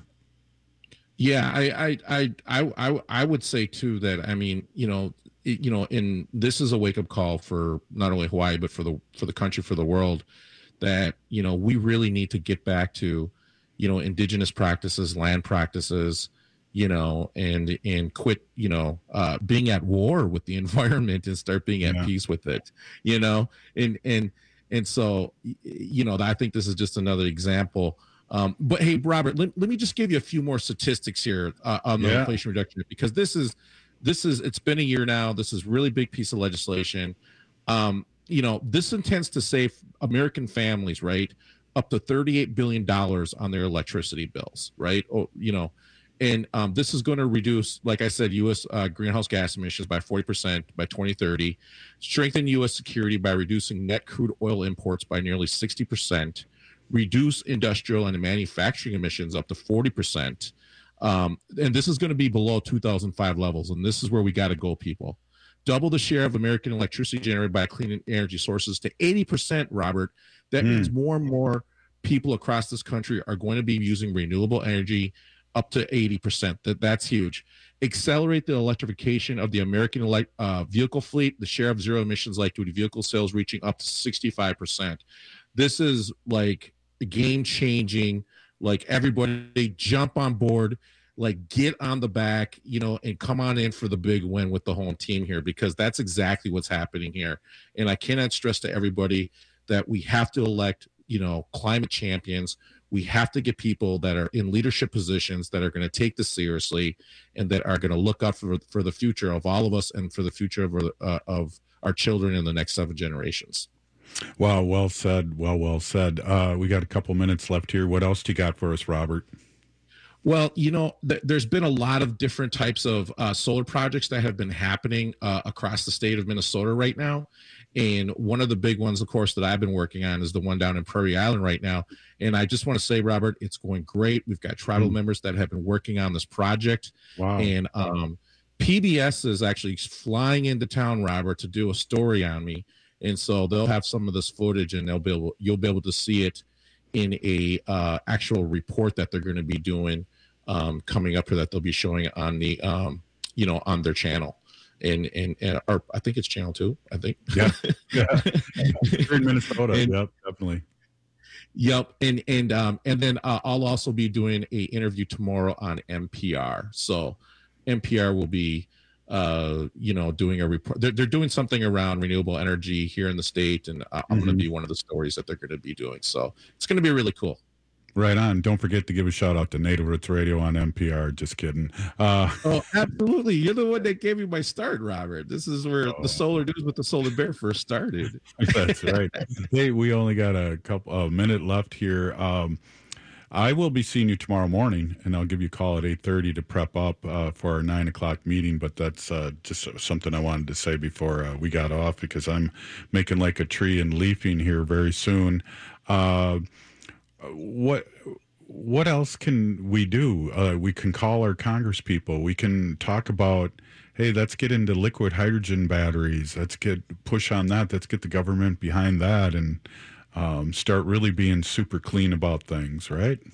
Yeah, I I I I I would say too that, I mean, you know, it, you know, in this is a wake up call for not only Hawaii but for the for the country, for the world, that, you know, we really need to get back to, you know, indigenous practices, land practices, you know, and and quit, you know, uh, being at war with the environment and start being at yeah. peace with it, you know, and and and so, you know, I think this is just another example. Um, but hey, Robert, let, let me just give you a few more statistics here uh, on the yeah. Inflation Reduction, because this is this is it's been a year now. This is a really big piece of legislation. Um, you know, this intends to save American families, right, up to thirty-eight billion dollars on their electricity bills, right? Oh, you know, and um, this is going to reduce, like I said, U S uh, greenhouse gas emissions by forty percent by twenty thirty, strengthen U S security by reducing net crude oil imports by nearly sixty percent, reduce industrial and manufacturing emissions up to forty percent. Um, and this is going to be below two thousand five levels. And this is where we got to go, people. Double the share of American electricity generated by clean energy sources to eighty percent, Robert. That mm. means more and more people across this country are going to be using renewable energy up to eighty percent. That, that's huge. Accelerate the electrification of the American elect, uh, vehicle fleet, the share of zero emissions light duty vehicle sales reaching up to sixty-five percent. This is like game changing. Like, everybody jump on board, like get on the back, you know, and come on in for the big win with the home team here, because that's exactly what's happening here. And I cannot stress to everybody that we have to elect, you know, climate champions. We have to get people that are in leadership positions that are going to take this seriously and that are going to look out for for the future of all of us and for the future of uh, of our children in the next seven generations. Wow, well said. Well, well said. Uh, we got a couple minutes left here. What else do you got for us, Robert? Well, you know, th- there's been a lot of different types of uh, solar projects that have been happening uh, across the state of Minnesota right now. And one of the big ones, of course, that I've been working on is the one down in Prairie Island right now. And I just want to say, Robert, it's going great. We've got tribal mm. members that have been working on this project. Wow. And um, P B S is actually flying into town, Robert, to do a story on me. And so they'll have some of this footage, and they'll be able, you'll be able to see it in a uh, actual report that they're going to be doing um, coming up here, that they'll be showing on the, um, you know, on their channel. And, and, and or I think it's channel two, I think. Yeah. Yeah. Here in Minnesota. And, yep, definitely. Yep. And, and, um, and then uh, I'll also be doing a interview tomorrow on N P R. So N P R will be, uh, you know, doing a report. They're, they're doing something around renewable energy here in the state. And uh, I'm mm-hmm. going to be one of the stories that they're going to be doing. So it's going to be really cool. Right on. Don't forget to give a shout out to Native Roots Radio on N P R. Just kidding. Uh, oh, absolutely. You're the one that gave me my start, Robert. This is where oh. the Solar News with the Solar Bear first started. That's right. Hey, we only got a couple a minute left here. Um, I will be seeing you tomorrow morning, and I'll give you a call at eight thirty to prep up uh, for our nine o'clock meeting. But that's uh, just something I wanted to say before uh, we got off, because I'm making like a tree and leafing here very soon. Uh, what what else can we do? Uh, we can call our Congress people. We can talk about, hey, let's get into liquid hydrogen batteries. Let's get push on that. Let's get the government behind that and um, start really being super clean about things, right?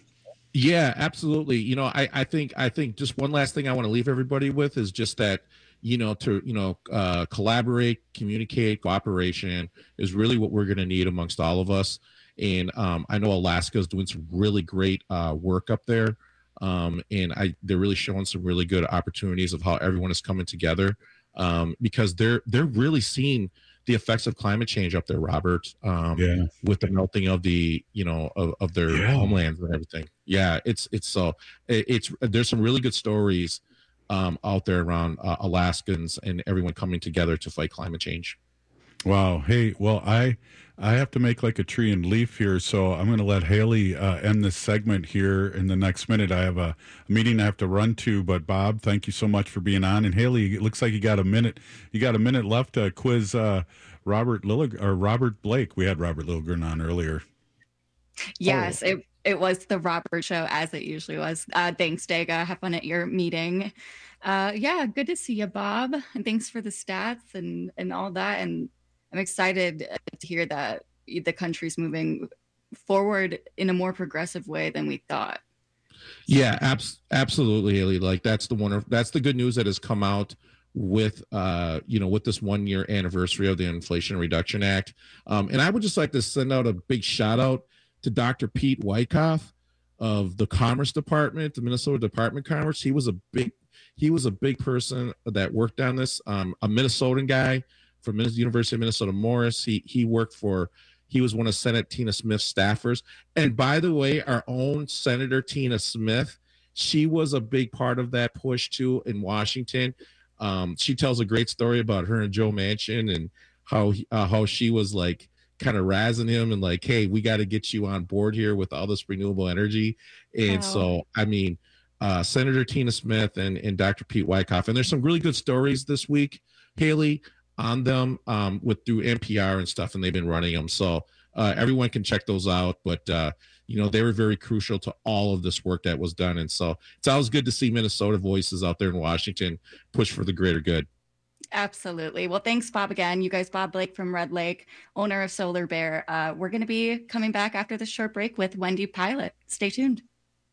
Yeah, absolutely. You know, I, I think I think just one last thing I want to leave everybody with is just that, you know, to, you know, uh, collaborate, communicate, cooperation is really what we're going to need amongst all of us. And um, I know Alaska is doing some really great uh, work up there. Um, and I, they're really showing some really good opportunities of how everyone is coming together um, because they're they're really seeing the effects of climate change up there, Robert, um, yeah. with the melting of the, you know, of, of their yeah. homelands and everything. Yeah, it's it's so it, it's there's some really good stories um, out there around uh, Alaskans and everyone coming together to fight climate change. Wow. Hey, well, I I have to make like a tree and leaf here, so I'm going to let Haley uh, end this segment here in the next minute. I have a, a meeting I have to run to, but Bob, thank you so much for being on. And Haley, it looks like you got a minute. You got a minute left to quiz uh, Robert Lillig or Robert Blake. We had Robert Lilligren on earlier. Yes, oh. it it was the Robert show as it usually was. Uh, thanks, Dega. Have fun at your meeting. Uh, yeah, good to see you, Bob. And thanks for the stats and and all that. And I'm excited to hear that the country's moving forward in a more progressive way than we thought. Yeah, abs- absolutely, Haley. Like that's the one. That's the good news that has come out with, uh, you know, with this one year anniversary of the Inflation Reduction Act. Um, and I would just like to send out a big shout out to Doctor Pete Wyckoff of the Commerce Department, the Minnesota Department of Commerce. He was a big, he was a big person that worked on this. Um, a Minnesotan guy from the University of Minnesota Morris. He he worked for, he was one of Senator Tina Smith's staffers. And by the way, our own Senator Tina Smith, she was a big part of that push too in Washington. Um, she tells a great story about her and Joe Manchin and how he, uh, how she was like kind of razzing him and like, hey, we got to get you on board here with all this renewable energy. And wow. so, I mean, uh, Senator Tina Smith and, and Doctor Pete Wyckoff. And there's some really good stories this week, Haley, on them um, with through N P R and stuff, and they've been running them. So uh, everyone can check those out. But, uh, you know, they were very crucial to all of this work that was done. And so it's always good to see Minnesota voices out there in Washington push for the greater good. Absolutely. Well, thanks, Bob, again. You guys, Bob Blake from Red Lake, owner of Solar Bear. Uh, we're going to be coming back after this short break with Wendy Pilot. Stay tuned.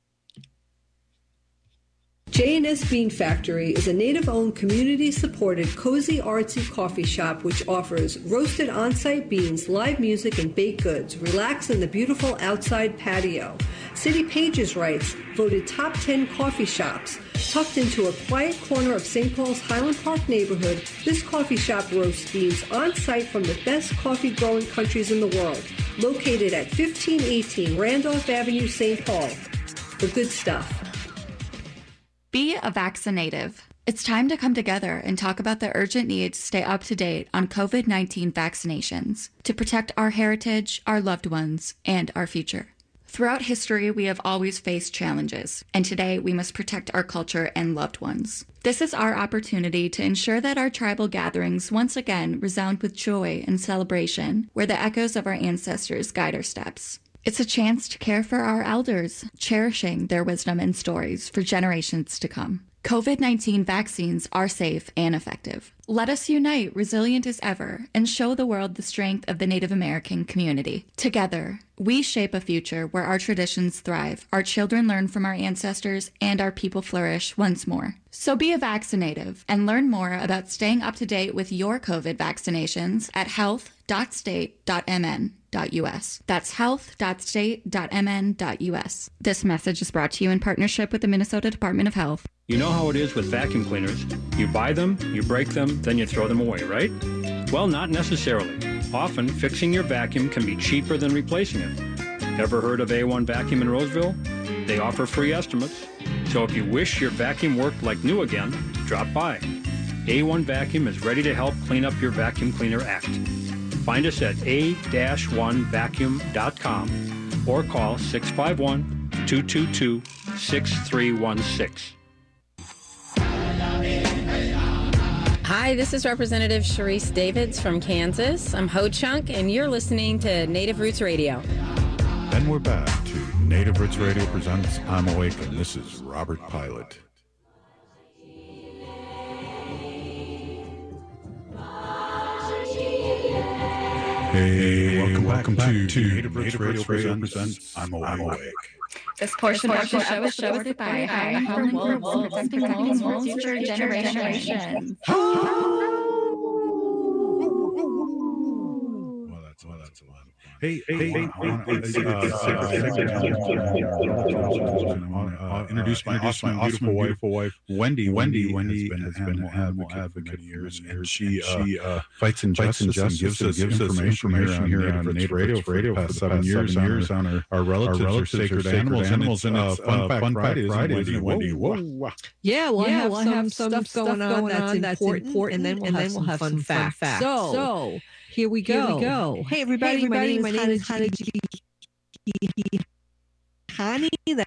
J and S Bean Factory is a native-owned, community-supported, cozy, artsy coffee shop which offers roasted on-site beans, live music, and baked goods. Relax in the beautiful outside patio. City Pages writes, voted top ten coffee shops. Tucked into a quiet corner of Saint Paul's Highland Park neighborhood, this coffee shop roasts beans on-site from the best coffee-growing countries in the world. Located at fifteen eighteen Randolph Avenue, Saint Paul. The good stuff. Be a vaccinative. It's time to come together and talk about the urgent need to stay up to date on COVID nineteen vaccinations to protect our heritage, our loved ones, and our future. Throughout history, we have always faced challenges, and today we must protect our culture and loved ones. This is our opportunity to ensure that our tribal gatherings once again resound with joy and celebration, where the echoes of our ancestors guide our steps. It's a chance to care for our elders, cherishing their wisdom and stories for generations to come. COVID nineteen vaccines are safe and effective. Let us unite, resilient as ever, and show the world the strength of the Native American community. Together, we shape a future where our traditions thrive, our children learn from our ancestors, and our people flourish once more. So be a vaccinative and learn more about staying up to date with your COVID vaccinations at health dot state dot m n dot u s. That's health dot state dot m n dot u s. This message is brought to you in partnership with the Minnesota Department of Health. You know how it is with vacuum cleaners. You buy them, you break them, then you throw them away, right? Well, not necessarily. Often, fixing your vacuum can be cheaper than replacing it. Ever heard of A one Vacuum in Roseville? They offer free estimates. So if you wish your vacuum worked like new again, drop by. A one Vacuum is ready to help clean up your vacuum cleaner act. Find us at a dash one vacuum dot com or call six five one, two two two, six three one six. Hi, this is Representative Sharice Davids from Kansas. I'm Ho Chunk, and you're listening to Native Roots Radio. And we're back to Native Roots Radio presents I'm Awake, and this is Robert Pilot. Hey, welcome, welcome back, back to, to Native Roots Radio, Radio presents I'm Awake. I'm Awake. This portion of the show is supported by Hiring from Wolves, protecting companies for future generations. Hey, hey, hey, introduce my awesome, beautiful wife, wife, Wendy. Wendy, Wendy has been an animal advocate for years, and she she fights injustice and gives us information here on Native Radio for the past seven years on our our relatives are sacred animals, and it's fun fact Friday, isn't it, Wendy? Whoa! Yeah, well, I have some, have some stuff, stuff going on that's, that's important, important, and then we'll, and have, then we'll have some, some fun facts. So, so here we go. Here we go. Hey, everybody, hey, everybody my name is Hanaji. Hani, that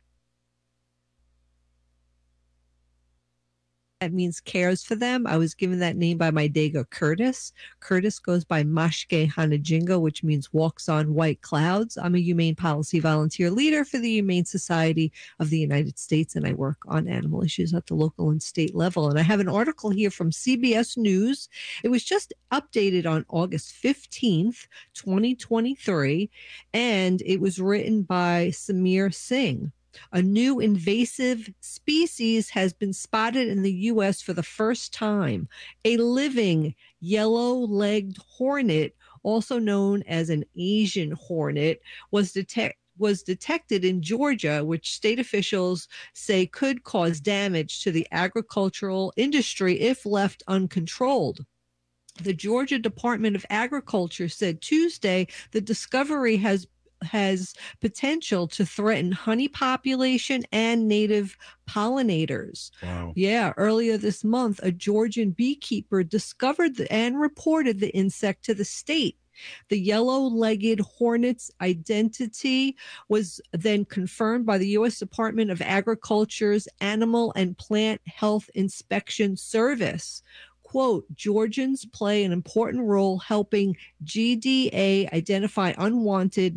That means cares for them. I was given that name by my Dega Curtis. Curtis goes by Mashke Hanajinga, which means walks on white clouds. I'm a humane policy volunteer leader for the Humane Society of the United States, and I work on animal issues at the local and state level. And I have an article here from C B S News. It was just updated on August fifteenth, twenty twenty-three, and it was written by Samir Singh. A new invasive species has been spotted in the U S for the first time. A living yellow-legged hornet, also known as an Asian hornet, was detected was detected in Georgia, which state officials say could cause damage to the agricultural industry if left uncontrolled. The Georgia Department of Agriculture said Tuesday the discovery has has potential to threaten honey population and native pollinators. Wow. Yeah, earlier this month, a Georgian beekeeper discovered the, and reported the insect to the state. The yellow-legged hornet's identity was then confirmed by the U S Department of Agriculture's Animal and Plant Health Inspection Service. Quote, Georgians play an important role helping G D A identify unwanted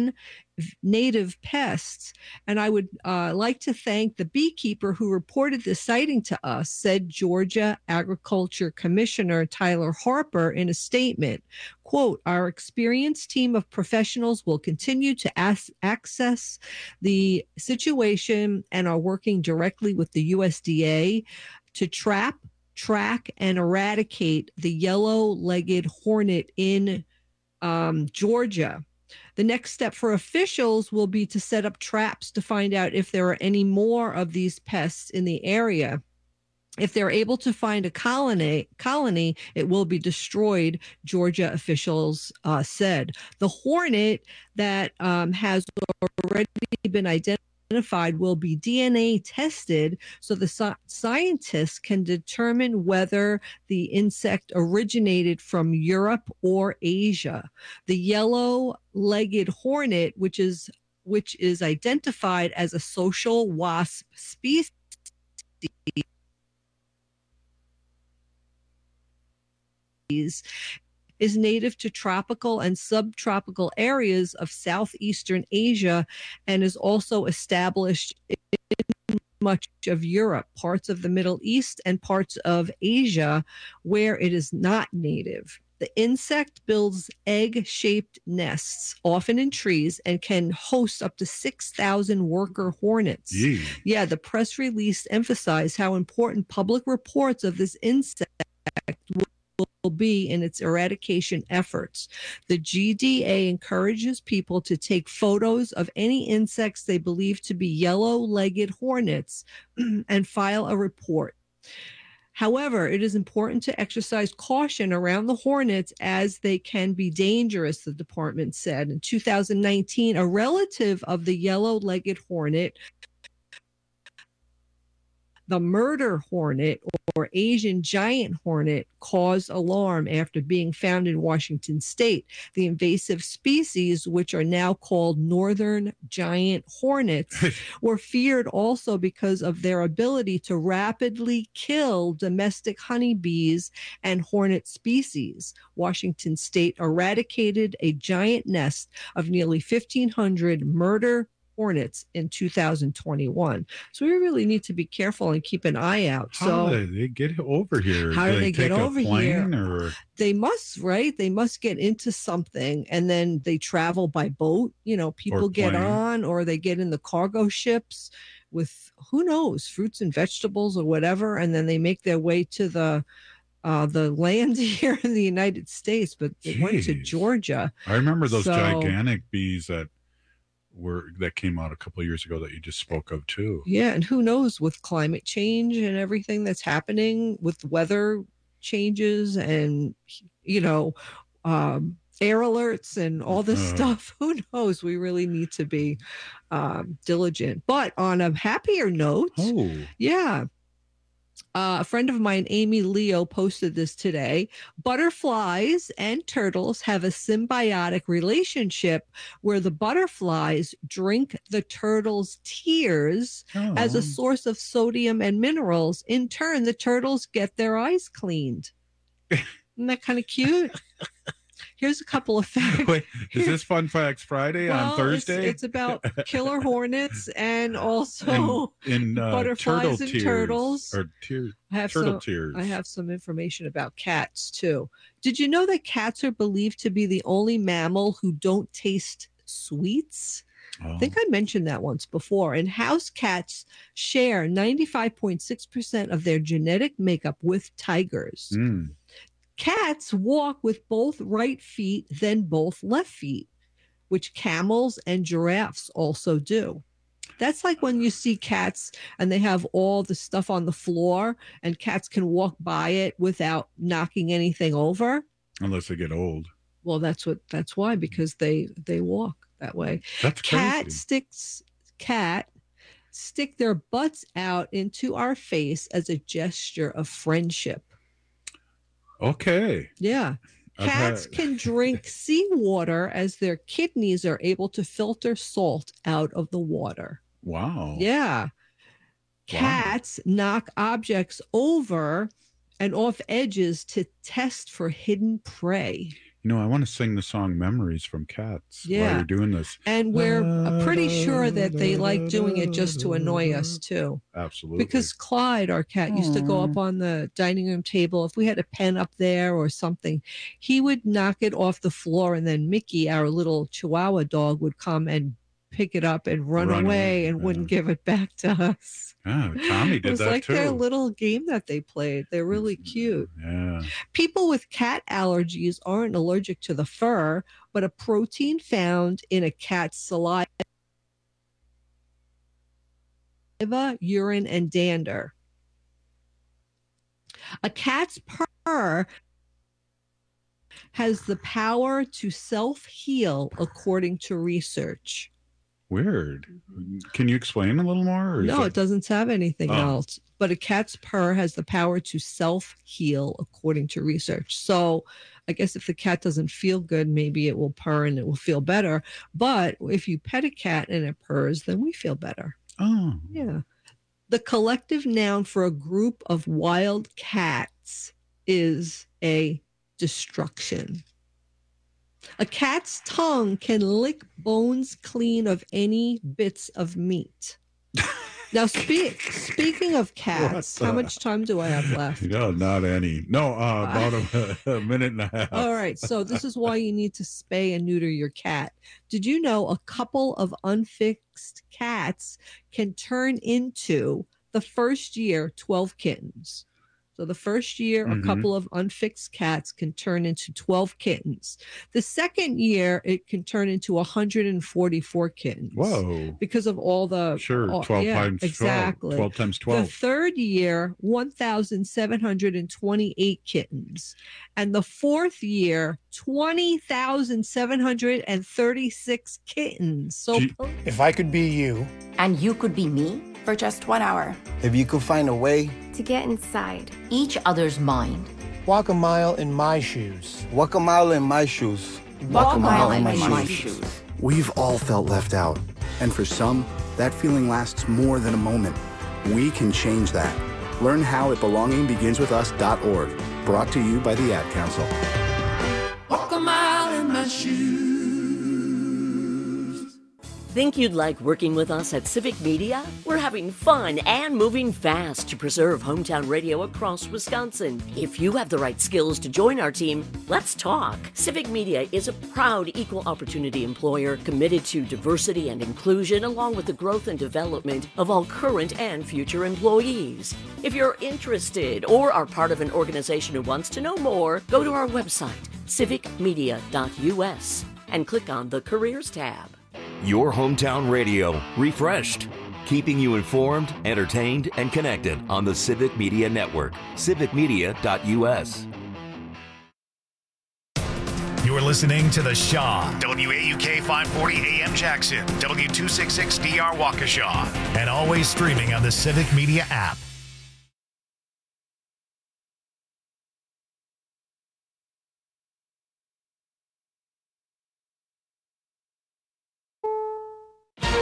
non-native pests. And I would uh, like to thank the beekeeper who reported the sighting to us, said Georgia Agriculture Commissioner Tyler Harper in a statement. Quote, our experienced team of professionals will continue to as- access the situation and are working directly with the U S D A to trap, track and eradicate the yellow-legged hornet in um, Georgia. The next step for officials will be to set up traps to find out if there are any more of these pests in the area. If they're able to find a colony, colony, it will be destroyed, Georgia officials uh, said. The hornet that um, has already been identified will be D N A tested so the sci- scientists can determine whether the insect originated from Europe or Asia. The yellow-legged hornet, which is which is identified as a social wasp species, is native to tropical and subtropical areas of southeastern Asia and is also established in much of Europe, parts of the Middle East, and parts of Asia where it is not native. The insect builds egg-shaped nests, often in trees, and can host up to six thousand worker hornets. Yeah. yeah, the press release emphasized how important public reports of this insect will will be in its eradication efforts. The G D A encourages people to take photos of any insects they believe to be yellow-legged hornets and file a report. However, it is important to exercise caution around the hornets as they can be dangerous, the department said. In two thousand nineteen, a relative of the yellow-legged hornet, the murder hornet or Asian giant hornet, caused alarm after being found in Washington state. The invasive species, which are now called northern giant hornets, were feared also because of their ability to rapidly kill domestic honeybees and hornet species. Washington state eradicated a giant nest of nearly fifteen hundred murder hornets in two thousand twenty-one. So we really need to be careful and keep an eye out. How so do they get over here? How do do they, they get take over a plane here? Or? They must, right? They must get into something, and then they travel by boat. You know, people get plane. on, or they get in the cargo ships with, who knows, fruits and vegetables or whatever, and then they make their way to the uh, the land here in the United States. But they went to Jeez. Georgia. I remember those So- gigantic bees that were that came out a couple of years ago that you just spoke of too. Yeah, and who knows with climate change and everything that's happening with weather changes and, you know, um, air alerts and all this Uh. stuff. Who knows? We really need to be um, diligent. But on a happier note, Oh, yeah. Uh, a friend of mine, Amy Leo, posted this today. Butterflies and turtles have a symbiotic relationship where the butterflies drink the turtles' tears Oh. as a source of sodium and minerals. In turn, the turtles get their eyes cleaned. Isn't that kind of cute? Here's a couple of facts. Wait, is this Fun Facts Friday Well, on it's- Thursday? It's, about killer hornets and also in uh, butterflies turtle and tears, turtles. or tear, I have turtle some, tears. I have some information about cats too. Did you know that cats are believed to be the only mammal who don't taste sweets? Oh. I think I mentioned that once before. And house cats share ninety-five point six percent of their genetic makeup with tigers. Mm. Cats walk with both right feet, then both left feet, which camels and giraffes also do. That's like when you see cats and they have all the stuff on the floor and cats can walk by it without knocking anything over. Unless they get old. Well, that's what that's why, because they they walk that way. That's cat crazy. sticks cat stick their butts out into our face as a gesture of friendship. Okay. Yeah. I've Cats had- can drink seawater as their kidneys are able to filter salt out of the water. Wow. Yeah. Cats knock objects over and off edges to test for hidden prey. You know, I want to sing the song Memories from Cats while Yeah. you're doing this. And we're uh, pretty sure that they like doing it just to annoy us, too. Absolutely. Because Clyde, our cat, used to go up on the dining room table. If we had a pen up there or something, he would knock it off the floor. And then Mickey, our little Chihuahua dog, would come and pick it up and run, Run away away, and wouldn't give it back to us. Ah, Tommy It did was that like too. their little game that they played. They're really cute. Yeah. People with cat allergies aren't allergic to the fur, but a protein found in a cat's saliva, urine, and dander. A cat's purr has the power to self-heal, according to research. Weird. Can you explain a little more? Or is No, that- it doesn't have anything Oh. else. But a cat's purr has the power to self-heal, according to research. So I guess if the cat doesn't feel good, maybe it will purr and it will feel better. But if you pet a cat and it purrs, then we feel better. Oh. Yeah. The collective noun for a group of wild cats is a destruction. A cat's tongue can lick bones clean of any bits of meat. Now, speak, speaking of cats, What how the- much time do I have left? No, not any. No, uh, about a, a minute and a half. All right. So this is why you need to spay and neuter your cat. Did you know a couple of unfixed cats can turn into, the first year, twelve kittens? So the first year, Mhm. a couple of unfixed cats can turn into twelve kittens. The second year, it can turn into one hundred forty-four kittens. Whoa. Because of all the Sure, all- twelve yeah, times twelve. exactly. twelve times The twelve. third year, one thousand seven hundred twenty-eight kittens. And the fourth year, twenty thousand seven hundred thirty-six kittens. So If I could be you, and you could be me for just one hour. if you could find a way To get inside each other's mind. walk a mile in my shoes. Walk a mile in my shoes. Walk a mile in my shoes. We've all felt left out, and for some, that feeling lasts more than a moment. We can change that. Learn how at belonging begins with us dot org. Brought to you by the Ad Council. Walk a mile in my shoes. Think you'd like working with us at Civic Media? We're having fun and moving fast to preserve hometown radio across Wisconsin. If you have the right skills to join our team, let's talk. Civic Media is a proud equal opportunity employer committed to diversity and inclusion, along with the growth and development of all current and future employees. If you're interested or are part of an organization who wants to know more, go to our website, civic media dot u s, and click on the Careers tab. Your hometown radio, refreshed, keeping you informed, entertained, and connected on the Civic Media Network, civic media dot u s. You're listening to The Shaw, W A U K five forty A M Jackson, W two sixty-six D R Waukesha, and always streaming on the Civic Media app.